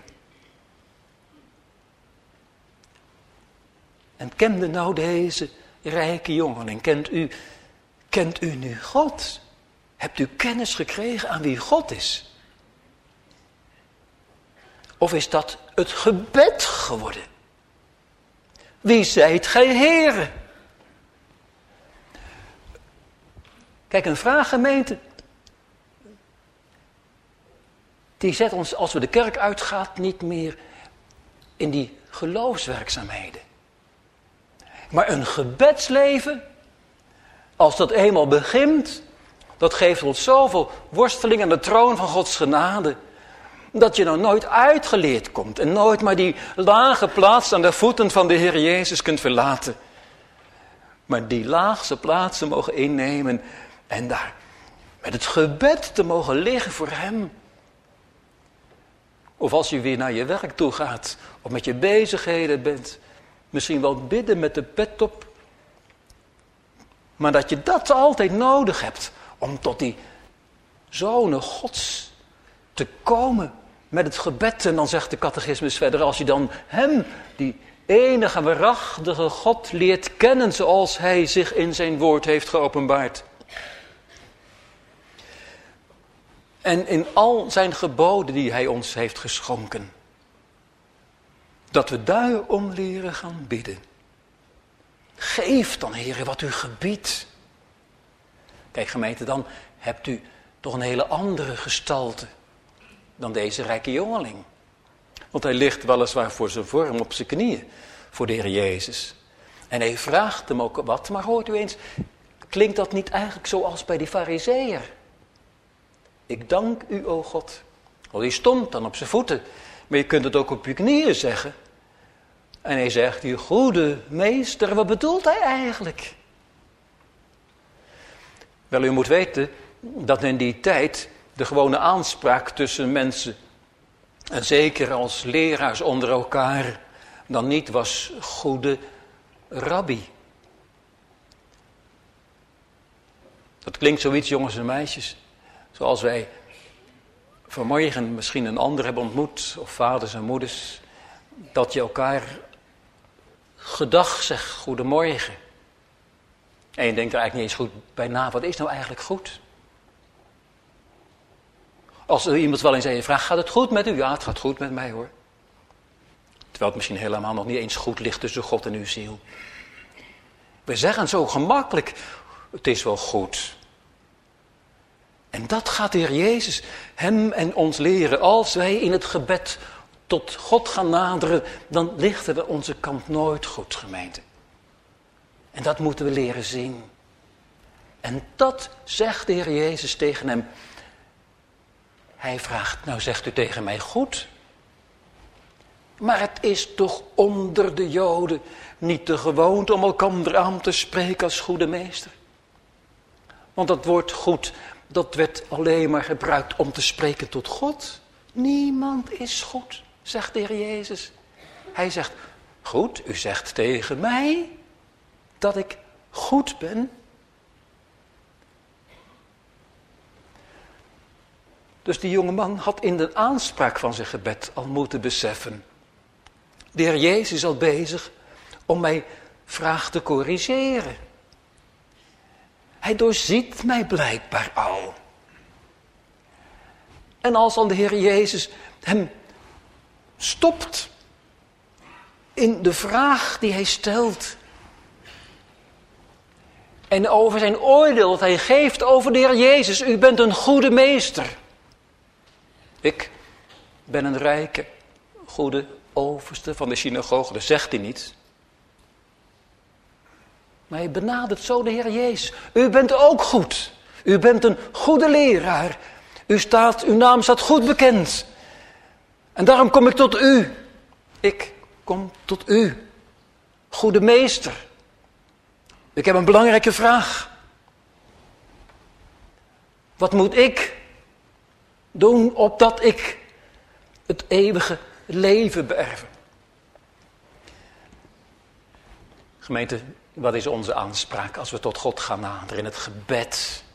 S1: En kende nou deze rijke jongeling, kent u, kent u nu God? Hebt u kennis gekregen aan wie God is? Of is dat het gebed geworden? Wie zijt gij, Heere? Kijk, een vraag, gemeente, die zet ons, als we de kerk uitgaan, niet meer in die geloofswerkzaamheden. Maar een gebedsleven, als dat eenmaal begint, dat geeft ons zoveel worsteling aan de troon van Gods genade, dat je nou nooit uitgeleerd komt en nooit maar die lage plaats aan de voeten van de Heer Jezus kunt verlaten. Maar die laagste plaatsen mogen innemen en daar met het gebed te mogen liggen voor Hem. Of als je weer naar je werk toe gaat, of met je bezigheden bent, misschien wel bidden met de pet op. Maar dat je dat altijd nodig hebt om tot die zonen Gods te komen met het gebed. En dan zegt de catechismus verder, als je dan Hem, die enige waarachtige God, leert kennen zoals Hij zich in zijn woord heeft geopenbaard. En in al zijn geboden die Hij ons heeft geschonken. Dat we daarom leren gaan bidden. Geef dan, Heere, wat u gebiedt. Kijk, gemeente, dan hebt u toch een hele andere gestalte dan deze rijke jongeling. Want hij ligt weliswaar voor zijn vorm op zijn knieën voor de Heer Jezus. En hij vraagt hem ook wat, maar hoort u eens, klinkt dat niet eigenlijk zoals bij die farizeeër? Ik dank u, o God. Want die stond dan op zijn voeten, maar je kunt het ook op je knieën zeggen. En hij zegt, die goede meester, wat bedoelt hij eigenlijk? Wel, u moet weten dat in die tijd de gewone aanspraak tussen mensen, en zeker als leraars onder elkaar, dan niet was goede rabbi. Dat klinkt zoiets, jongens en meisjes, zoals wij vanmorgen misschien een ander hebben ontmoet, of vaders en moeders, dat je elkaar gedag zegt, goedemorgen. En je denkt er eigenlijk niet eens goed bij na, wat is nou eigenlijk goed? Als er iemand wel eens aan je vraagt, gaat het goed met u? Ja, het gaat goed met mij hoor. Terwijl het misschien helemaal nog niet eens goed ligt tussen God en uw ziel. We zeggen zo gemakkelijk, het is wel goed. En dat gaat de Heer Jezus hem en ons leren. Als wij in het gebed tot God gaan naderen, dan lichten we onze kant nooit goed, gemeente. En dat moeten we leren zien. En dat zegt de Heer Jezus tegen hem. Hij vraagt, nou zegt u tegen mij goed. Maar het is toch onder de Joden niet de gewoonte om elkaar aan te spreken als goede meester. Want dat woord goed, dat werd alleen maar gebruikt om te spreken tot God. Niemand is goed, zegt de Heer Jezus. Hij zegt, goed, u zegt tegen mij dat ik goed ben. Dus die jonge man had in de aanspraak van zijn gebed al moeten beseffen. De Heer Jezus is al bezig om mij vraag te corrigeren. Hij doorziet mij blijkbaar al. En als dan de Heer Jezus hem stopt in de vraag die hij stelt. En over zijn oordeel dat hij geeft over de Heer Jezus. U bent een goede meester. Ik ben een rijke, goede overste van de synagoge. Dat zegt hij niet. Maar hij benadert zo de Heer Jezus. U bent ook goed. U bent een goede leraar. U staat, uw naam staat goed bekend. En daarom kom ik tot u. Ik kom tot u. Goede meester. Ik heb een belangrijke vraag. Wat moet ik doen opdat ik het eeuwige leven beërven? Gemeente, wat is onze aanspraak als we tot God gaan naderen in het gebed?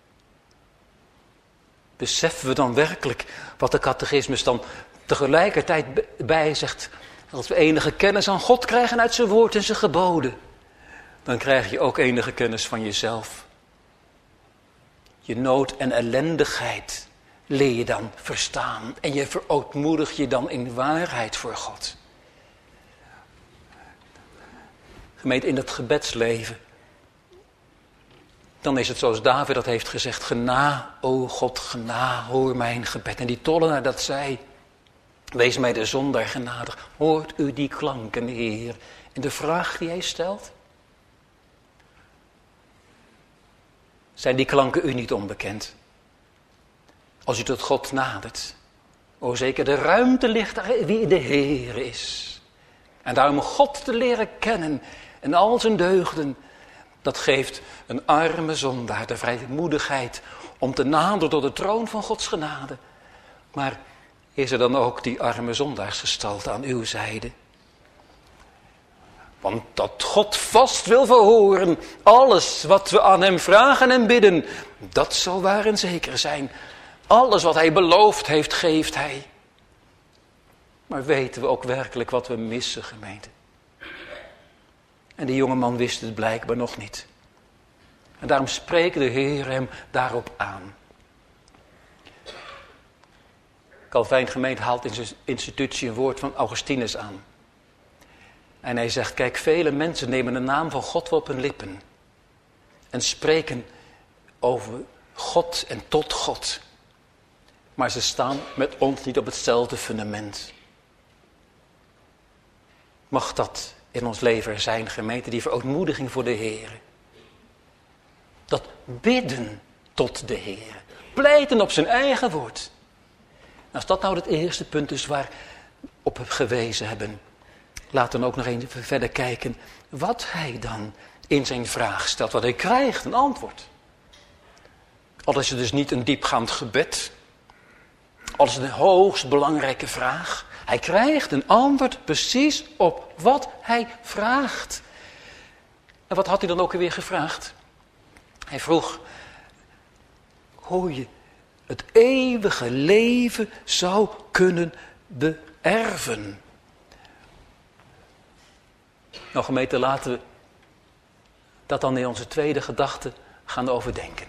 S1: Beseffen we dan werkelijk wat de catechismus dan tegelijkertijd bij zegt? Als we enige kennis aan God krijgen uit zijn woord en zijn geboden, dan krijg je ook enige kennis van jezelf. Je nood en ellendigheid leer je dan verstaan. En je verootmoedig je dan in waarheid voor God. Gemeente, in het gebedsleven, dan is het zoals David dat heeft gezegd. Gena, o God, gena, hoor mijn gebed. En die tollenaar dat zei. Wees mij de zondaar genadig. Hoort u die klanken, Heer? En de vraag die hij stelt. Zijn die klanken u niet onbekend? Als u tot God nadert. O zeker de ruimte ligt daar wie de Heer is. En daarom God te leren kennen en al zijn deugden. Dat geeft een arme zondaar de vrijmoedigheid om te naderen tot de troon van Gods genade. Maar is er dan ook die arme zondaarsgestalte aan uw zijde? Want dat God vast wil verhoren alles wat we aan hem vragen en bidden, dat zal waar en zeker zijn. Alles wat hij beloofd heeft, geeft hij. Maar weten we ook werkelijk wat we missen, gemeente? En die jongeman wist het blijkbaar nog niet. En daarom spreekt de Heer hem daarop aan. Calvijn gemeente haalt in zijn institutie een woord van Augustinus aan. En hij zegt, kijk, vele mensen nemen de naam van God op hun lippen. En spreken over God en tot God. Maar ze staan met ons niet op hetzelfde fundament. Mag dat in ons leven zijn, gemeente, die verootmoediging voor de Heer. Dat bidden tot de Heer. Pleiten op zijn eigen woord. Als dat nou het eerste punt is waar we op gewezen hebben. laten we ook nog even verder kijken wat hij dan in zijn vraag stelt. Want hij krijgt een antwoord. Al is het dus niet een diepgaand gebed. Al is het een hoogst belangrijke vraag. Hij krijgt een antwoord precies op wat hij vraagt. En wat had hij dan ook weer gevraagd? Hij vroeg hoe je het eeuwige leven zou kunnen beërven. Nou gemeente, laten we dat dan in onze tweede gedachte gaan overdenken.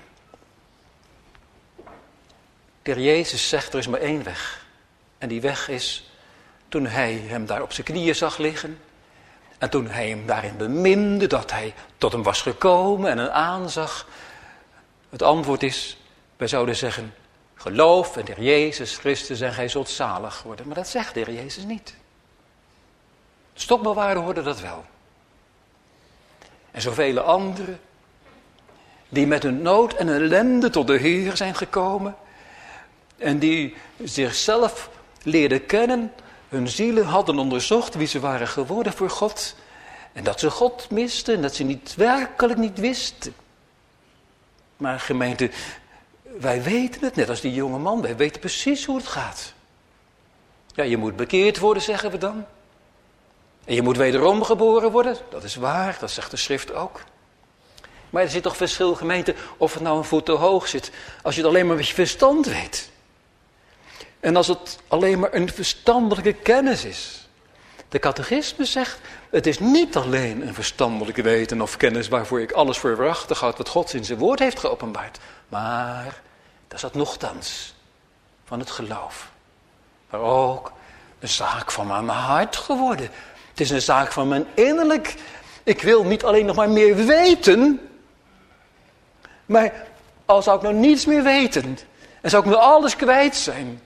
S1: De Heer Jezus zegt, er is maar één weg. En die weg is, toen hij hem daar op zijn knieën zag liggen. En toen hij hem daarin beminde, dat hij tot hem was gekomen en hem aanzag. Het antwoord is, wij zouden zeggen, geloof in de Heer Jezus Christus en gij zult zalig worden. Maar dat zegt de Heer Jezus niet. Stokbewaarden hoorden dat wel. En zoveel anderen, die met hun nood en ellende tot de Heer zijn gekomen. En die zichzelf leerden kennen, hun zielen hadden onderzocht wie ze waren geworden voor God. En dat ze God misten en dat ze niet werkelijk niet wisten. Maar gemeente, wij weten het, net als die jonge man, wij weten precies hoe het gaat. Ja, je moet bekeerd worden, zeggen we dan. En je moet wederom geboren worden, dat is waar, dat zegt de schrift ook. Maar er zit toch verschil, gemeente, of het nou een voet te hoog zit. Als je het alleen maar met je verstand weet. En als het alleen maar een verstandelijke kennis is. De catechisme zegt, het is niet alleen een verstandelijke weten of kennis waarvoor ik alles voor waarachtig houd wat God in zijn woord heeft geopenbaard. Maar dat is dat nochtans van het geloof. Maar ook een zaak van mijn hart geworden. Het is een zaak van mijn innerlijk. Ik wil niet alleen nog maar meer weten. Maar al zou ik nou niets meer weten. En zou ik me alles kwijt zijn.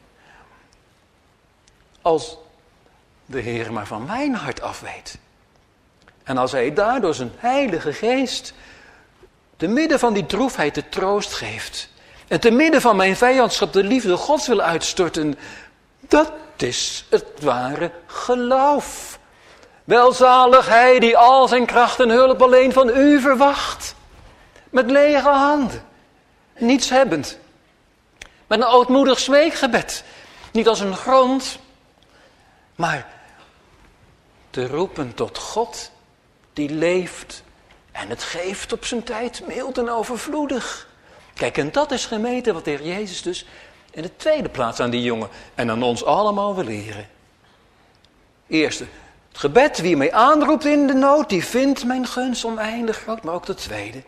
S1: Als de Heer maar van mijn hart af weet. En als hij daardoor zijn heilige geest te midden van die droefheid de troost geeft. En te midden van mijn vijandschap de liefde Gods wil uitstorten. Dat is het ware geloof. Welzalig hij die al zijn kracht en hulp alleen van u verwacht. Met lege handen. Niets hebbend. Met een ootmoedig smeekgebed. Niet als een grond. Maar te roepen tot God die leeft en het geeft op zijn tijd mild en overvloedig. Kijk, en dat is gemeente wat de Heer Jezus dus in de tweede plaats aan die jongen en aan ons allemaal wil leren. Eerste, het gebed wie mij aanroept in de nood, die vindt mijn gunst oneindig groot. Maar ook de tweede.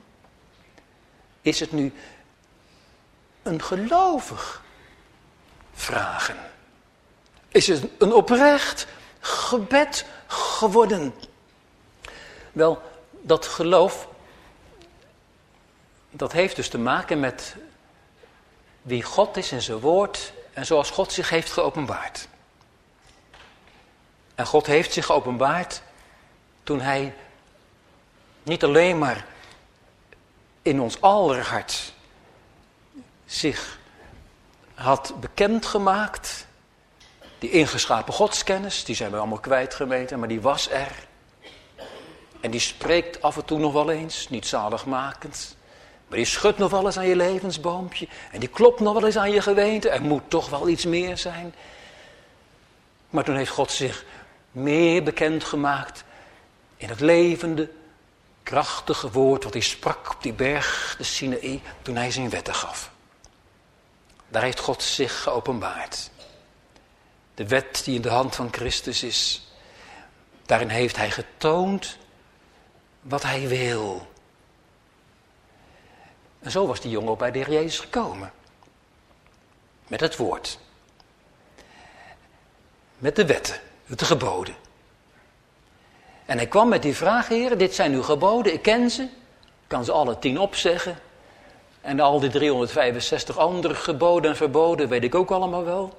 S1: Is het nu een gelovig vragen? Is het een oprecht gebed geworden? Wel, dat geloof, dat heeft dus te maken met wie God is in zijn woord en zoals God zich heeft geopenbaard. En God heeft zich geopenbaard toen hij niet alleen maar in ons aller hart zich had bekendgemaakt. Die ingeschapen godskennis, die zijn we allemaal kwijtgemeten, maar die was er. En die spreekt af en toe nog wel eens, niet zaligmakend. Maar die schudt nog wel eens aan je levensboompje. En die klopt nog wel eens aan je geweten. Er moet toch wel iets meer zijn. Maar toen heeft God zich meer bekendgemaakt in het levende, krachtige woord wat hij sprak op die berg, de Sinaï, toen hij zijn wetten gaf. Daar heeft God zich geopenbaard. De wet die in de hand van Christus is. Daarin heeft hij getoond wat hij wil. En zo was die jongen ook bij de Heer Jezus gekomen. Met het woord. Met de wetten, de geboden. En hij kwam met die vraag, Heer, dit zijn uw geboden, ik ken ze. Ik kan ze alle tien opzeggen. En al die driehonderdvijfenzestig andere geboden en verboden weet ik ook allemaal wel.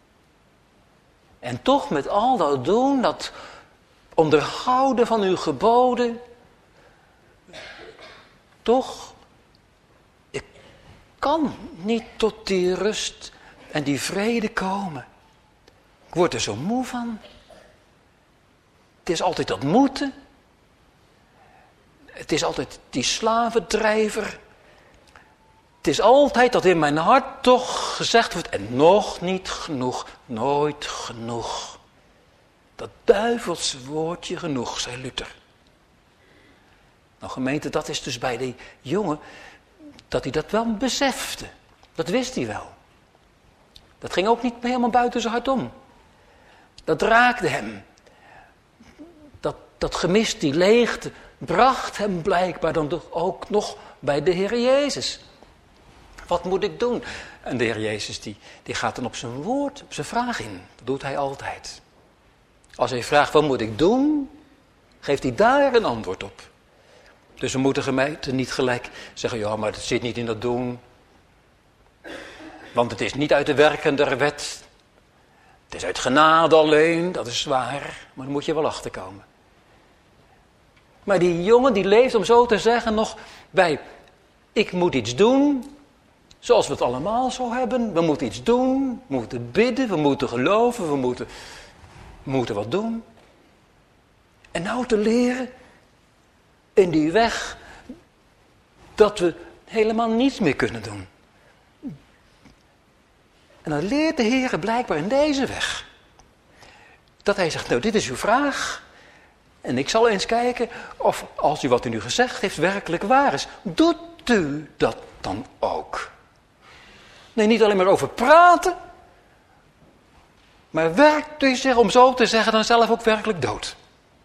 S1: En toch met al dat doen, dat onderhouden van uw geboden, toch, ik kan niet tot die rust en die vrede komen. Ik word er zo moe van. Het is altijd dat moeten. Het is altijd die slavendrijver. Het is altijd dat in mijn hart toch gezegd wordt, en nog niet genoeg, nooit genoeg. Dat duivelse woordje genoeg, zei Luther. Nou gemeente, dat is dus bij die jongen, dat hij dat wel besefte. Dat wist hij wel. Dat ging ook niet helemaal buiten zijn hart om. Dat raakte hem. Dat, dat gemis, die leegte, bracht hem blijkbaar dan toch ook nog bij de Heer Jezus. Wat moet ik doen? En de Heer Jezus die, die gaat dan op zijn woord, op zijn vraag in. Dat doet hij altijd. Als hij vraagt, wat moet ik doen? Geeft hij daar een antwoord op. Dus we moeten gemeente niet gelijk zeggen, ja, maar het zit niet in dat doen. Want het is niet uit de werken der wet. Het is uit genade alleen, dat is waar. Maar dan moet je wel achterkomen. Maar die jongen die leeft, om zo te zeggen, nog bij, ik moet iets doen, zoals we het allemaal zo hebben. We moeten iets doen, we moeten bidden, we moeten geloven, we moeten, we moeten wat doen. En nou te leren, in die weg, dat we helemaal niets meer kunnen doen. En dan leert de Heer blijkbaar in deze weg. Dat hij zegt, nou dit is uw vraag. En ik zal eens kijken of als u wat u nu gezegd heeft werkelijk waar is. Doet u dat dan ook? Nee, niet alleen maar over praten. Maar werkt u zich, om zo te zeggen, dan zelf ook werkelijk dood.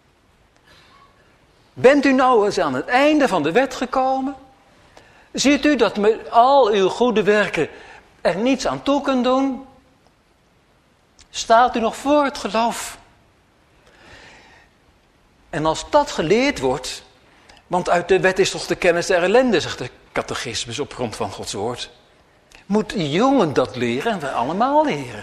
S1: Bent u nou eens aan het einde van de wet gekomen? Ziet u dat met al uw goede werken er niets aan toe kunt doen? Staat u nog voor het geloof? En als dat geleerd wordt, want uit de wet is toch de kennis der ellende, zegt de catechismus op grond van Gods woord. Moet die jongen dat leren en wij allemaal leren.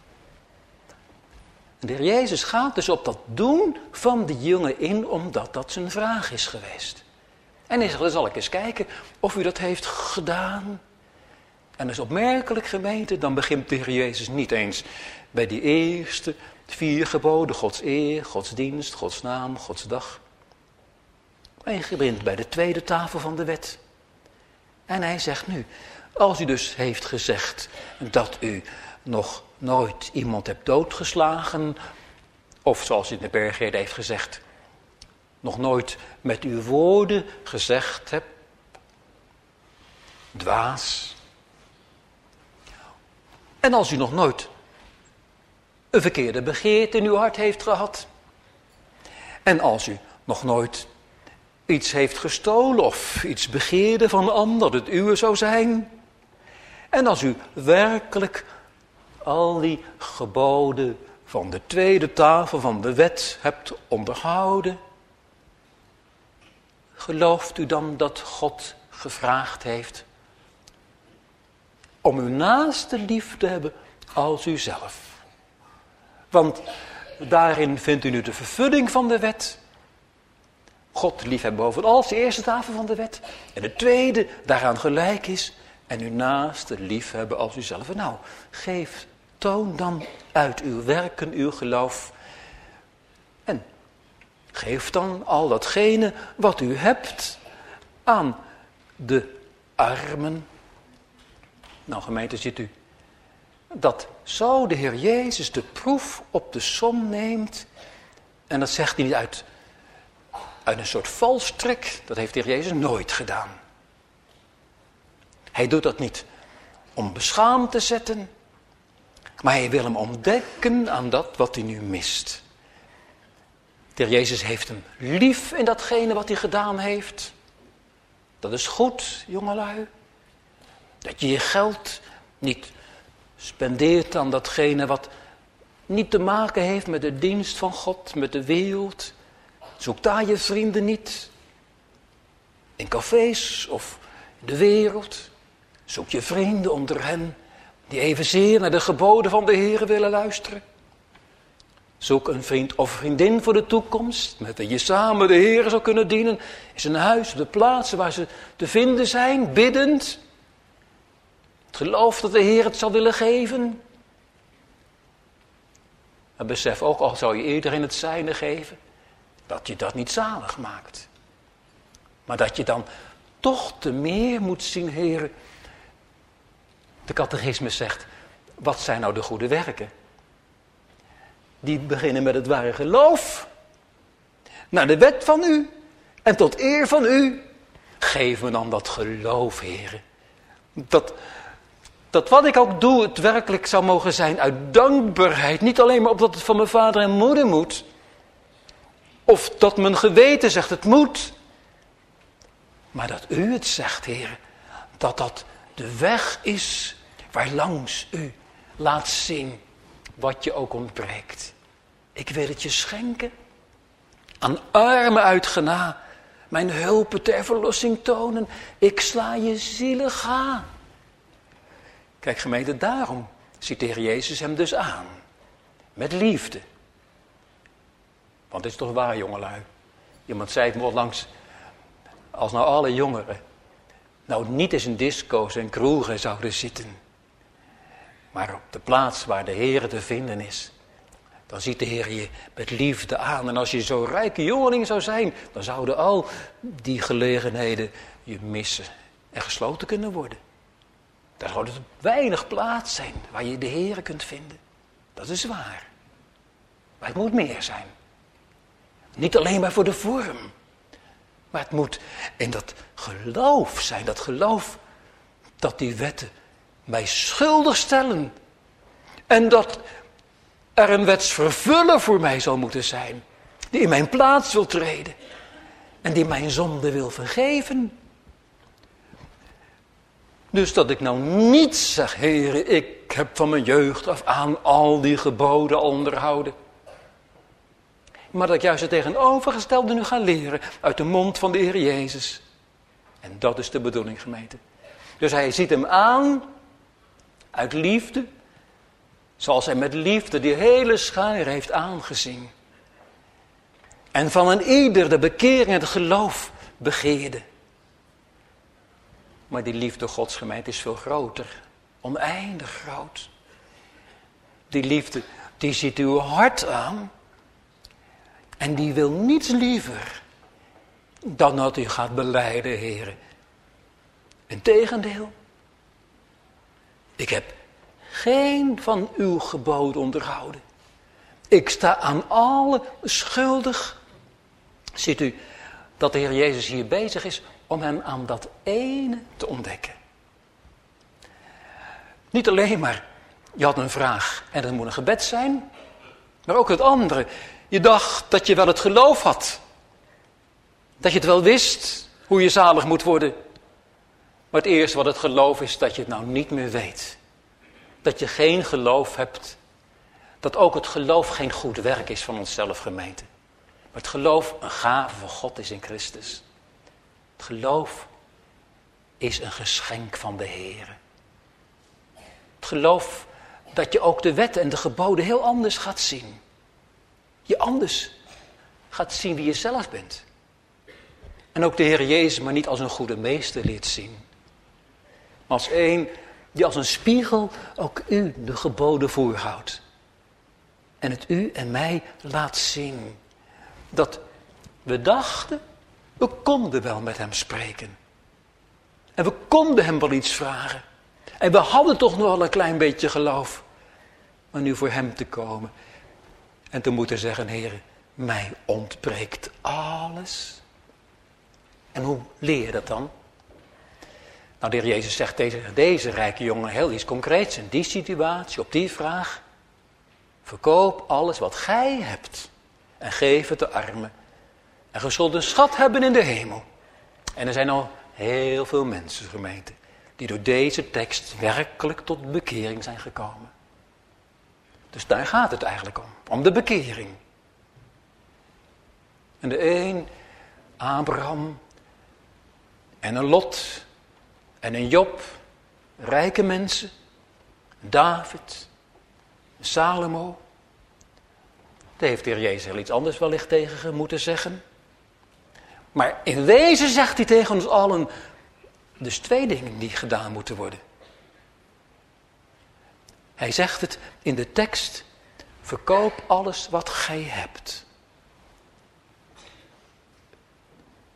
S1: En de Heer Jezus gaat dus op dat doen van de jongen in, omdat dat zijn vraag is geweest. En hij zegt, dan zal ik eens kijken of u dat heeft gedaan. En dat is opmerkelijk gemeente, dan begint de Heer Jezus niet eens bij die eerste vier geboden, Gods eer, Gods dienst, Gods naam, Gods dag. Maar hij begint bij de tweede tafel van de wet. En hij zegt nu, als u dus heeft gezegd dat u nog nooit iemand hebt doodgeslagen, of zoals u in de bergrede heeft gezegd, nog nooit met uw woorden gezegd hebt, dwaas. En als u nog nooit een verkeerde begeerte in uw hart heeft gehad, en als u nog nooit iets heeft gestolen of iets begeerde van een ander dat het uwe zou zijn, en als u werkelijk al die geboden van de tweede tafel van de wet hebt onderhouden, gelooft u dan dat God gevraagd heeft om uw naaste lief te hebben als uzelf? Want daarin vindt u nu de vervulling van de wet. God liefhebben bovenal als de eerste tafel van de wet. En de tweede daaraan gelijk is. En uw naaste liefhebben als uzelf. En nou, geef, toon dan uit uw werken uw geloof. En geef dan al datgene wat u hebt aan de armen. Nou gemeente, ziet u dat zo de Heer Jezus de proef op de som neemt. En dat zegt hij niet uit, uit een soort valstrik. Dat heeft de Heer Jezus nooit gedaan. Hij doet dat niet om beschaamd te zetten. Maar hij wil hem ontdekken aan dat wat hij nu mist. De Heer Jezus heeft hem lief in datgene wat hij gedaan heeft. Dat is goed, jongelui. Dat je je geld niet spendeert aan datgene wat niet te maken heeft met de dienst van God, met de wereld. Zoek daar je vrienden niet. In cafés of in de wereld. Zoek je vrienden onder hen die evenzeer naar de geboden van de Heer willen luisteren. Zoek een vriend of vriendin voor de toekomst, met wie je samen de Heer zou kunnen dienen. In zijn huis, op de plaatsen waar ze te vinden zijn, biddend. Het geloof dat de Heer het zal willen geven. En besef ook, al zou je iedereen het zijne geven, dat je dat niet zalig maakt. Maar dat je dan toch te meer moet zien, heren. De catechismus zegt, wat zijn nou de goede werken? Die beginnen met het ware geloof. Naar de wet van u. En tot eer van u. Geef me dan dat geloof, heren. Dat, dat wat ik ook doe, het werkelijk zou mogen zijn uit dankbaarheid. Niet alleen maar omdat het van mijn vader en moeder moet. Of dat mijn geweten zegt het moet. Maar dat u het zegt, heren. Dat dat de weg is waarlangs u laat zien wat je ook ontbreekt. Ik wil het je schenken. Aan armen uit gena. Mijn hulpen ter verlossing tonen. Ik sla je zielen ga. Kijk gemeente, daarom ziet de Heer Jezus hem dus aan. Met liefde. Want het is toch waar, jongelui. Iemand zei het me onlangs. Als nou alle jongeren nou niet eens in disco's en kroegen zouden zitten. Maar op de plaats waar de Heer te vinden is. Dan ziet de Heer je met liefde aan. En als je zo'n rijke jongeling zou zijn, dan zouden al die gelegenheden je missen en gesloten kunnen worden. Daar zou er weinig plaats zijn waar je de Heer kunt vinden. Dat is waar. Maar het moet meer zijn. Niet alleen maar voor de vorm. Maar het moet in dat geloof zijn. Dat geloof dat die wetten mij schuldig stellen. En dat er een wetsvervuller voor mij zal moeten zijn. Die in mijn plaats wil treden. En die mijn zonde wil vergeven. Dus dat ik nou niet zeg, Heere, ik heb van mijn jeugd af aan al die geboden onderhouden. Maar dat ik juist het tegenovergestelde nu ga leren uit de mond van de Heer Jezus. En dat is de bedoeling, gemeente. Dus hij ziet hem aan uit liefde. Zoals hij met liefde die hele schaar heeft aangezien. En van een ieder de bekering en het geloof begeerde. Maar die liefde Gods, gemeente, is veel groter. Oneindig groot. Die liefde, die ziet uw hart aan. En die wil niets liever dan dat u gaat belijden, heren. Integendeel. Ik heb geen van uw geboden onderhouden. Ik sta aan alle schuldig. Ziet u dat de Heer Jezus hier bezig is om hem aan dat ene te ontdekken. Niet alleen maar, je had een vraag en dat moet een gebed zijn. Maar ook het andere. Je dacht dat je wel het geloof had. Dat je het wel wist hoe je zalig moet worden. Maar het eerste wat het geloof is dat je het nou niet meer weet. Dat je geen geloof hebt. Dat ook het geloof geen goed werk is van onszelf, gemeente. Maar het geloof een gave van God is in Christus. Het geloof is een geschenk van de Heer. Het geloof dat je ook de wetten en de geboden heel anders gaat zien. Je anders gaat zien wie je zelf bent. En ook de Heer Jezus maar niet als een goede meester leert zien. Maar als een die als een spiegel ook u de geboden voorhoudt. En het u en mij laat zien. Dat we dachten, we konden wel met hem spreken. En we konden hem wel iets vragen. En we hadden toch nog wel een klein beetje geloof. Maar nu voor hem te komen. En te moeten zeggen, Heer, mij ontbreekt alles. En hoe leer je dat dan? Nou, de Heer Jezus zegt tegen deze rijke jongen heel iets concreets. In die situatie, op die vraag. Verkoop alles wat gij hebt. En geef het de armen. En ge zult een schat hebben in de hemel. En er zijn al heel veel mensen, gemeente, die door deze tekst werkelijk tot bekering zijn gekomen. Dus daar gaat het eigenlijk om. Om de bekering. En de een, Abraham. En een Lot. En een Job. Rijke mensen. David. Salomo. Daar heeft de Heer Jezus heel iets anders wellicht tegen moeten zeggen. Maar in wezen zegt hij tegen ons allen dus twee dingen die gedaan moeten worden. Hij zegt het in de tekst, verkoop alles wat gij hebt.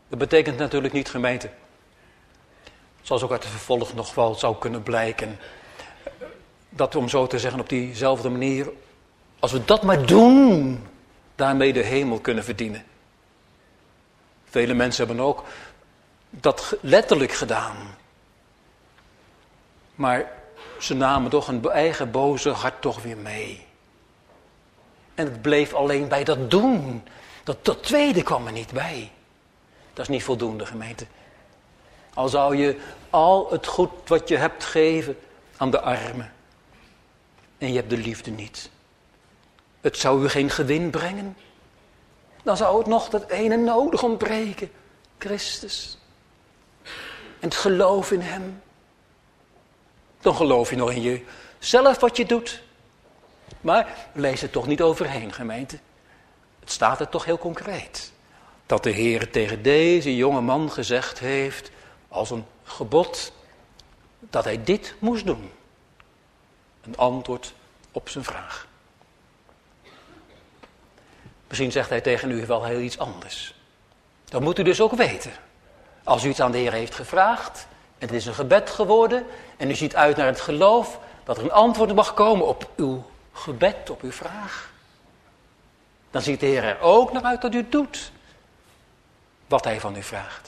S1: Dat betekent natuurlijk niet, gemeente, zoals ook uit het vervolg nog wel zou kunnen blijken, dat we, om zo te zeggen, op diezelfde manier, als we dat maar doen, daarmee de hemel kunnen verdienen. Vele mensen hebben ook dat letterlijk gedaan. Maar ze namen toch een eigen boze hart toch weer mee. En het bleef alleen bij dat doen. Dat, dat tweede kwam er niet bij. Dat is niet voldoende, gemeente. Al zou je al het goed wat je hebt geven aan de armen. En je hebt de liefde niet. Het zou u geen gewin brengen. Dan zou het nog dat ene nodig ontbreken. Christus. En het geloof in hem. Dan geloof je nog in jezelf wat je doet. Maar lees er toch niet overheen, gemeente. Het staat er toch heel concreet. Dat de Heer tegen deze jonge man gezegd heeft, als een gebod, dat hij dit moest doen. Een antwoord op zijn vraag. Misschien zegt hij tegen u wel heel iets anders. Dat moet u dus ook weten. Als u iets aan de Heer heeft gevraagd, en het is een gebed geworden, en u ziet uit naar het geloof, dat er een antwoord mag komen op uw gebed, op uw vraag. Dan ziet de Heer er ook naar uit dat u doet wat hij van u vraagt.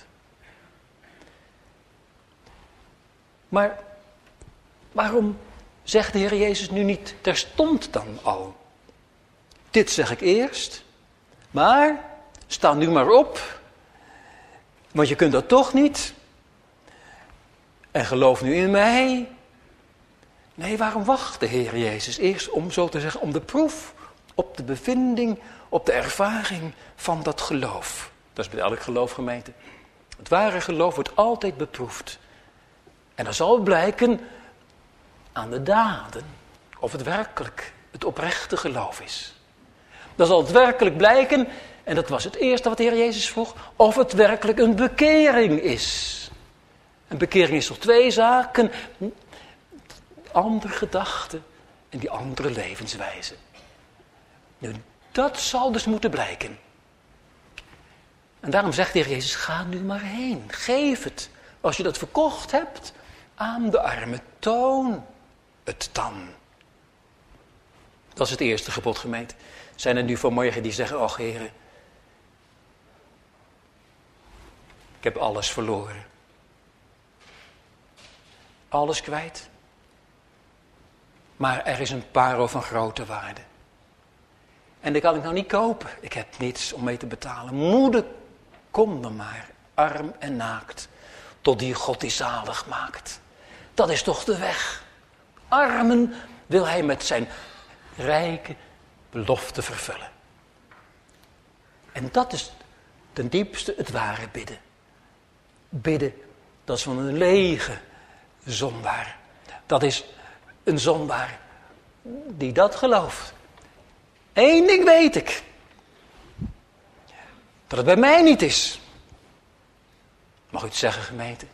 S1: Maar waarom zegt de Heer Jezus nu niet terstond dan al? Dit zeg ik eerst, maar sta nu maar op, want je kunt dat toch niet. En geloof nu in mij. Nee, waarom wacht de Heer Jezus eerst, om zo te zeggen, om de proef, op de bevinding, op de ervaring van dat geloof? Dat is bij elk geloof, gemeente. Het ware geloof wordt altijd beproefd. En dan zal het blijken aan de daden of het werkelijk het oprechte geloof is. Dan zal het werkelijk blijken, en dat was het eerste wat de Heer Jezus vroeg, of het werkelijk een bekering is. Een bekering is toch twee zaken, andere gedachten en die andere levenswijze. Nu, dat zal dus moeten blijken. En daarom zegt de Heer Jezus, ga nu maar heen, geef het. Als je dat verkocht hebt, aan de armen, toon het dan. Dat is het eerste gebod, gemeente. Zijn er nu vanmorgen die zeggen, och heren, ik heb alles verloren. Alles kwijt. Maar er is een parel van grote waarde. En die kan ik nou niet kopen. Ik heb niets om mee te betalen. Moeder, kom dan maar, arm en naakt, tot die God die zalig maakt. Dat is toch de weg. Armen wil hij met zijn rijke belofte vervullen. En dat is ten diepste het ware bidden. Bidden, dat is van een lege zondaar. Dat is een zondaar die dat gelooft. Eén ding weet ik. Dat het bij mij niet is. Mag u het zeggen, gemeente?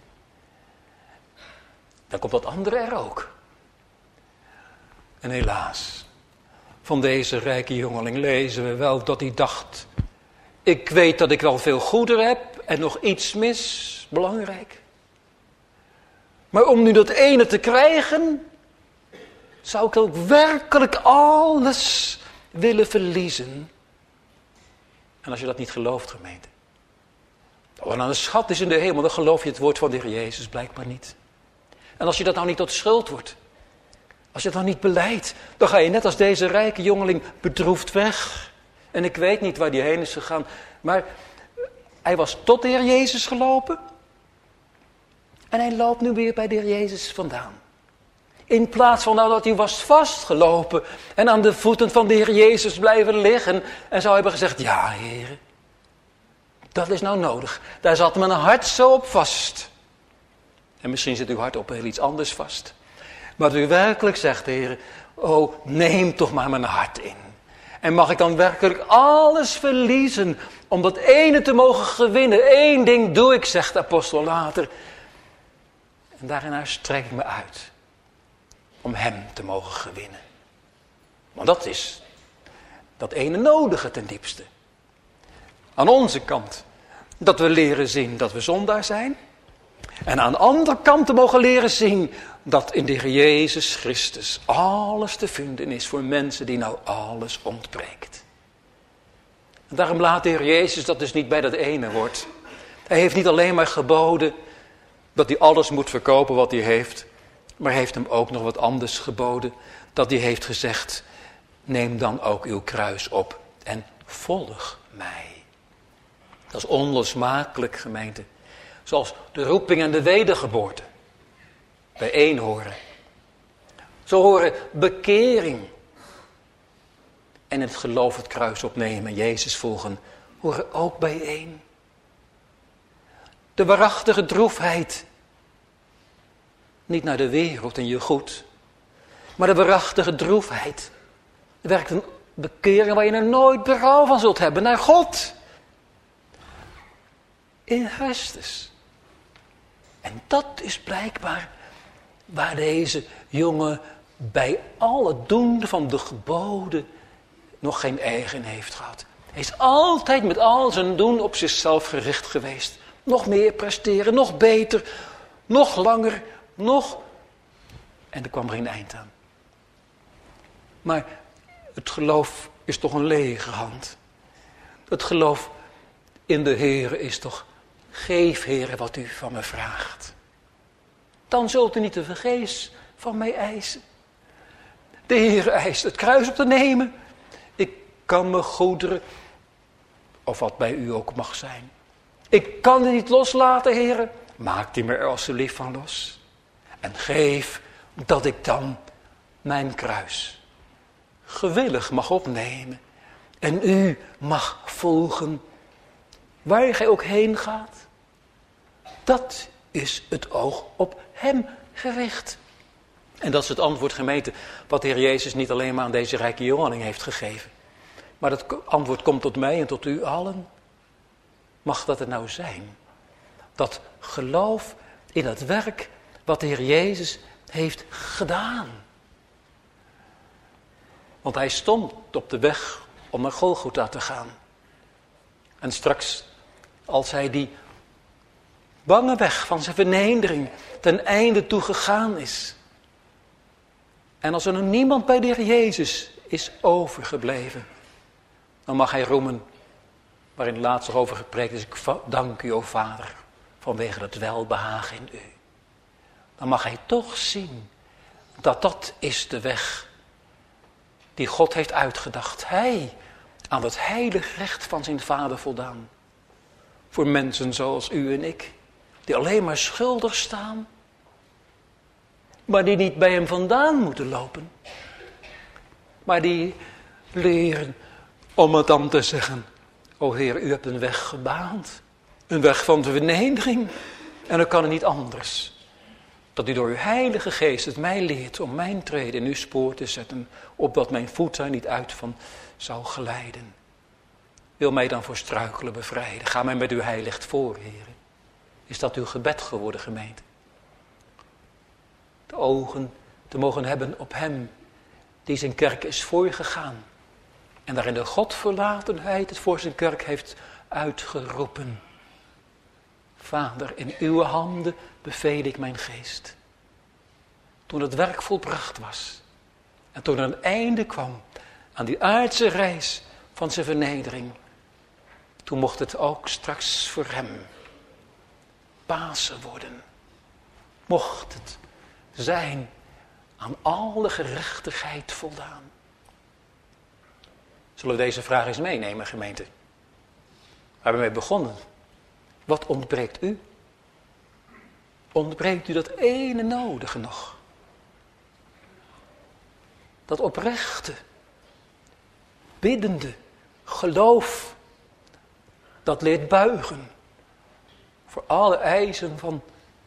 S1: Dan komt dat andere er ook. En helaas, van deze rijke jongeling lezen we wel dat hij dacht, ik weet dat ik wel veel goederen heb en nog iets mis, belangrijk. Maar om nu dat ene te krijgen, zou ik ook werkelijk alles willen verliezen. En als je dat niet gelooft, gemeente, dat er nou een schat is in de hemel, dan geloof je het woord van de Heer Jezus blijkbaar niet. En als je dat nou niet tot schuld wordt, als je het nou niet belijdt, dan ga je net als deze rijke jongeling bedroefd weg. En ik weet niet waar die heen is gegaan, maar hij was tot de Heer Jezus gelopen. En hij loopt nu weer bij de Heer Jezus vandaan. In plaats van nou dat hij was vastgelopen en aan de voeten van de Heer Jezus blijven liggen en zou hebben gezegd, ja Heer, dat is nou nodig. Daar zat mijn hart zo op vast. En misschien zit uw hart op heel iets anders vast. Maar dat u werkelijk zegt, Heer, oh neem toch maar mijn hart in. En mag ik dan werkelijk alles verliezen om dat ene te mogen gewinnen. Eén ding doe ik, zegt de apostel later. En daarin strek ik me uit. Om hem te mogen gewinnen. Want dat is dat ene nodige ten diepste. Aan onze kant dat we leren zien dat we zondaar zijn. En aan de andere kant te mogen leren zien dat in de Heer Jezus Christus alles te vinden is voor mensen die nou alles ontbreekt. En daarom laat de Heer Jezus dat dus niet bij dat ene woord. Hij heeft niet alleen maar geboden dat hij alles moet verkopen wat hij heeft. Maar hij heeft hem ook nog wat anders geboden. Dat hij heeft gezegd, neem dan ook uw kruis op en volg mij. Dat is onlosmakelijk, gemeente. Zoals de roeping en de wedergeboorte bijeen horen. Zo horen bekering en het geloof, het kruis opnemen en Jezus volgen, horen ook bijeen. De waarachtige droefheid, niet naar de wereld en je goed, maar de waarachtige droefheid werkt een bekering waar je er nooit berouw van zult hebben, naar God. In Christus. En dat is blijkbaar waar deze jongen bij al het doen van de geboden nog geen eigen heeft gehad. Hij is altijd met al zijn doen op zichzelf gericht geweest. Nog meer presteren, nog beter, nog langer, nog... En er kwam geen eind aan. Maar het geloof is toch een lege hand. Het geloof in de Heere is toch... Geef, Heere, wat u van me vraagt. Dan zult u niet te vergeefs van mij eisen. De Heere eist het kruis op te nemen. Ik kan me goederen, of wat bij u ook mag zijn. Ik kan het niet loslaten, Heere. Maak die me er alsjeblieft van los. En geef dat ik dan mijn kruis gewillig mag opnemen. En u mag volgen waar gij ook heen gaat. Dat is het oog op hem gericht. En dat is het antwoord, gemeente, wat de Heer Jezus niet alleen maar aan deze rijke jongeling heeft gegeven. Maar dat antwoord komt tot mij en tot u allen. Mag dat het nou zijn? Dat geloof in het werk wat de Heer Jezus heeft gedaan. Want hij stond op de weg om naar Golgotha te gaan. En straks, als hij die bange weg van zijn vernedering ten einde toe gegaan is. En als er nog niemand bij de Heer Jezus is overgebleven, dan mag hij roemen, waarin het laatst nog over gepreekt is, ik dank u, o Vader, vanwege het welbehagen in u. Dan mag hij toch zien dat dat is de weg die God heeft uitgedacht. Hij aan het heilig recht van zijn Vader voldaan. Voor mensen zoals u en ik, die alleen maar schuldig staan, maar die niet bij hem vandaan moeten lopen. Maar die leren om het dan te zeggen, o Heer, u hebt een weg gebaand. Een weg van vernedering. En dan kan het niet anders. Dat u door uw heilige geest het mij leert om mijn treden in uw spoor te zetten, opdat mijn voet daar niet uit van zou glijden. Wil mij dan voor struikelen bevrijden. Ga mij met uw heiligt voor, Heer. Is dat uw gebed geworden, gemeente? De ogen te mogen hebben op hem die zijn kerk is voorgegaan. En daarin de godverlatenheid het voor zijn kerk heeft uitgeroepen. Vader, in uw handen beveel ik mijn geest. Toen het werk volbracht was. En toen er een einde kwam aan die aardse reis van zijn vernedering. Toen mocht het ook straks voor hem Pasen worden. Mocht het zijn aan alle gerechtigheid voldaan. Zullen we deze vraag eens meenemen, gemeente? We hebben mee begonnen. Wat ontbreekt u? Ontbreekt u dat ene nodige nog? Dat oprechte, biddende geloof, dat leert buigen voor alle eisen van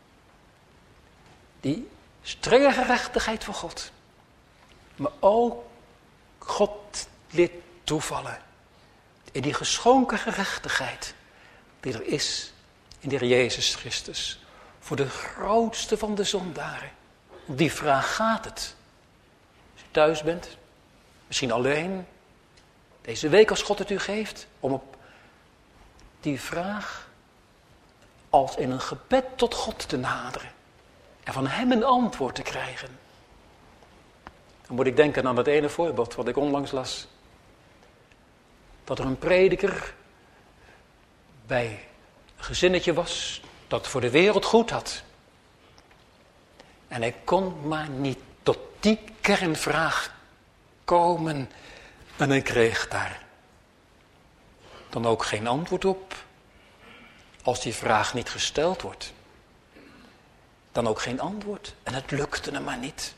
S1: die strenge gerechtigheid van God. Maar ook God leert toevallen in die geschonken gerechtigheid die er is in de Heer Jezus Christus. Voor de grootste van de zondaren. Op die vraag gaat het. Als u thuis bent, misschien alleen, deze week als God het u geeft, om op die vraag als in een gebed tot God te naderen en van hem een antwoord te krijgen. Dan moet ik denken aan het ene voorbeeld wat ik onlangs las. Dat er een prediker bij een gezinnetje was dat het voor de wereld goed had. En hij kon maar niet tot die kernvraag komen en hij kreeg daar dan ook geen antwoord op. Als die vraag niet gesteld wordt, dan ook geen antwoord. En het lukte hem maar niet.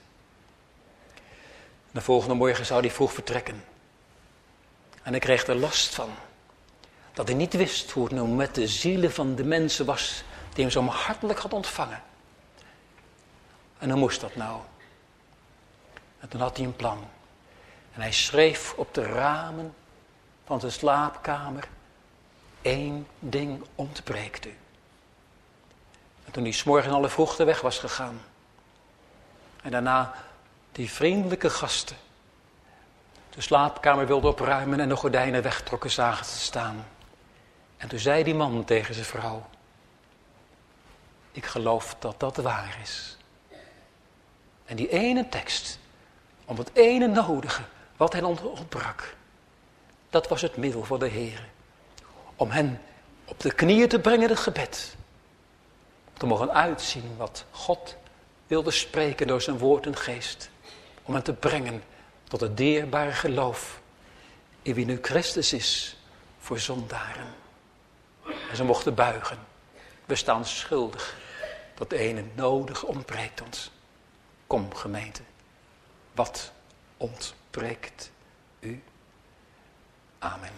S1: De volgende morgen zou hij vroeg vertrekken. En hij kreeg er last van. Dat hij niet wist hoe het nou met de zielen van de mensen was die hem zo hartelijk had ontvangen. En hoe moest dat nou? En toen had hij een plan. En hij schreef op de ramen van zijn slaapkamer: één ding ontbreekt u. En toen hij 's morgens alle vroegte weg was gegaan. En daarna die vriendelijke gasten de slaapkamer wilden opruimen en de gordijnen wegtrokken zagen te staan. En toen zei die man tegen zijn vrouw: ik geloof dat dat waar is. En die ene tekst, om het ene nodige wat hen ontbrak, dat was het middel voor de Heer. Om hen op de knieën te brengen in het gebed. Te mogen uitzien wat God wilde spreken door zijn woord en geest. Om hen te brengen tot het dierbare geloof in wie nu Christus is voor zondaren. En ze mochten buigen. We staan schuldig. Dat ene nodig ontbreekt ons. Kom gemeente, wat ontbreekt u? Amen.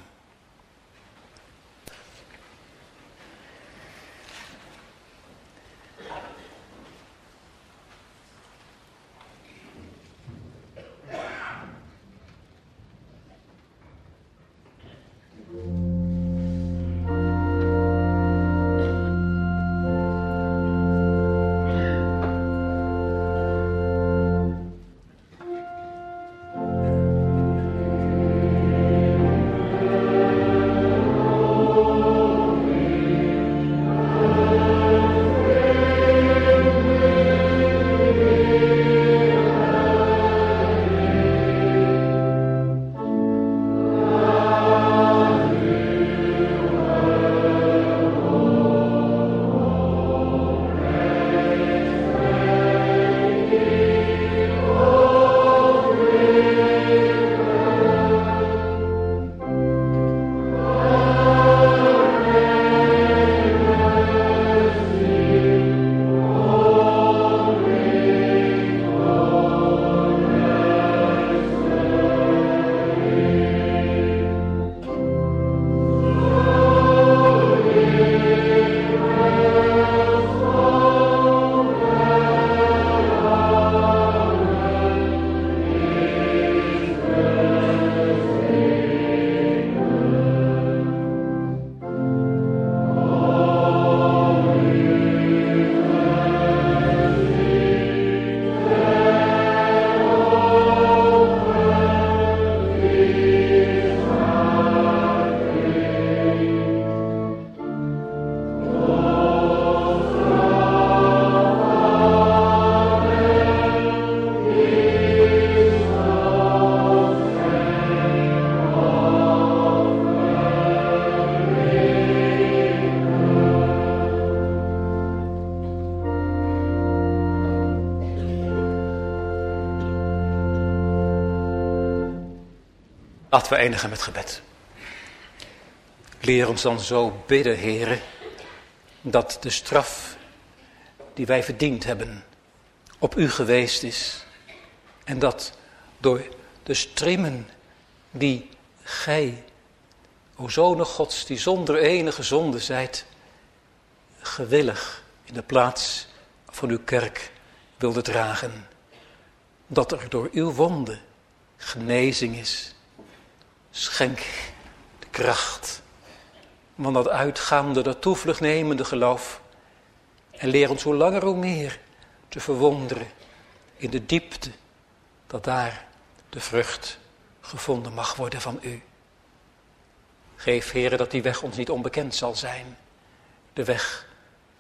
S1: Laten we eindigen met gebed. Leer ons dan zo bidden, Heere, dat de straf die wij verdiend hebben op u geweest is. En dat door de striemen die gij, o Zonen Gods, die zonder enige zonde zijt, gewillig in de plaats van uw kerk wilde dragen. Dat er door uw wonden genezing is. Schenk de kracht van dat uitgaande, dat toevlucht nemende geloof. En leer ons hoe langer hoe meer te verwonderen in de diepte, dat daar de vrucht gevonden mag worden van u. Geef, Heere, dat die weg ons niet onbekend zal zijn. De weg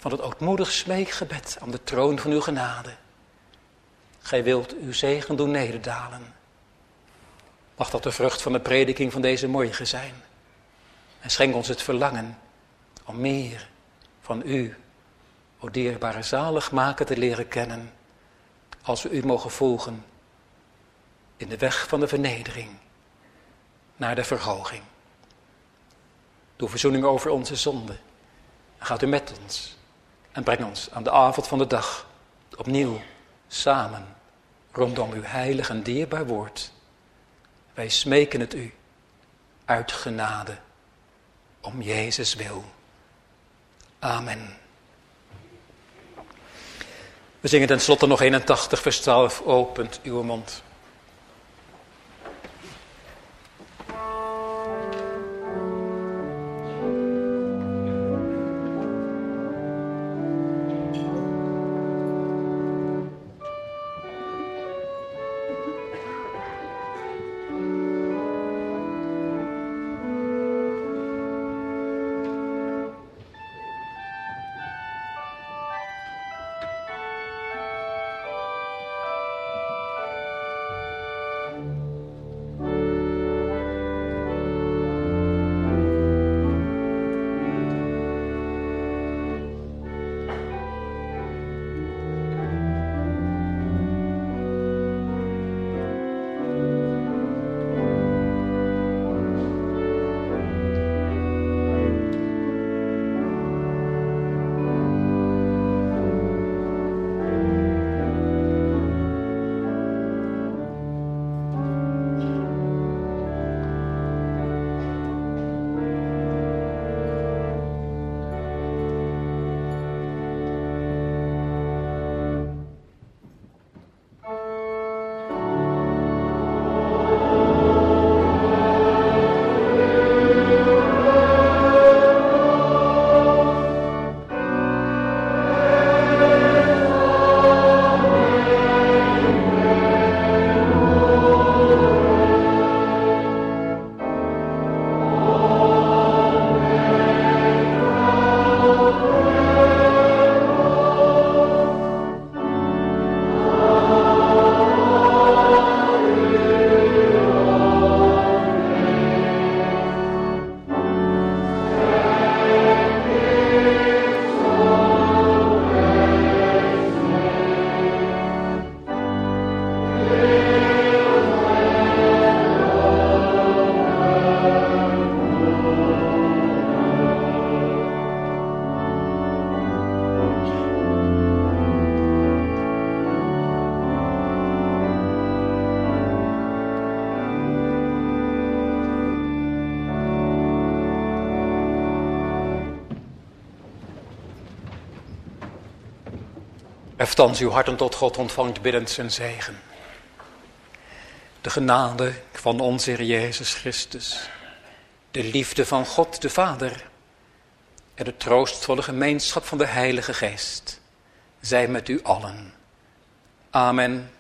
S1: van het ootmoedig smeekgebed aan de troon van uw genade. Gij wilt uw zegen doen nederdalen. Mag dat de vrucht van de prediking van deze morgen zijn. En schenk ons het verlangen om meer van u, o dierbare zaligmaker, te leren kennen. Als we u mogen volgen in de weg van de vernedering naar de verhoging. Doe verzoening over onze zonden. En gaat u met ons en breng ons aan de avond van de dag opnieuw samen rondom uw heilig en dierbaar woord. Wij smeken het u uit genade om Jezus wil. Amen. We zingen tenslotte nog eenentachtig vers twaalf, opent uw mond. Hef thans uw harten tot God, ontvangt biddend zijn zegen. De genade van onze Heer Jezus Christus, de liefde van God de Vader en de troostvolle gemeenschap van de Heilige Geest, zij met u allen. Amen.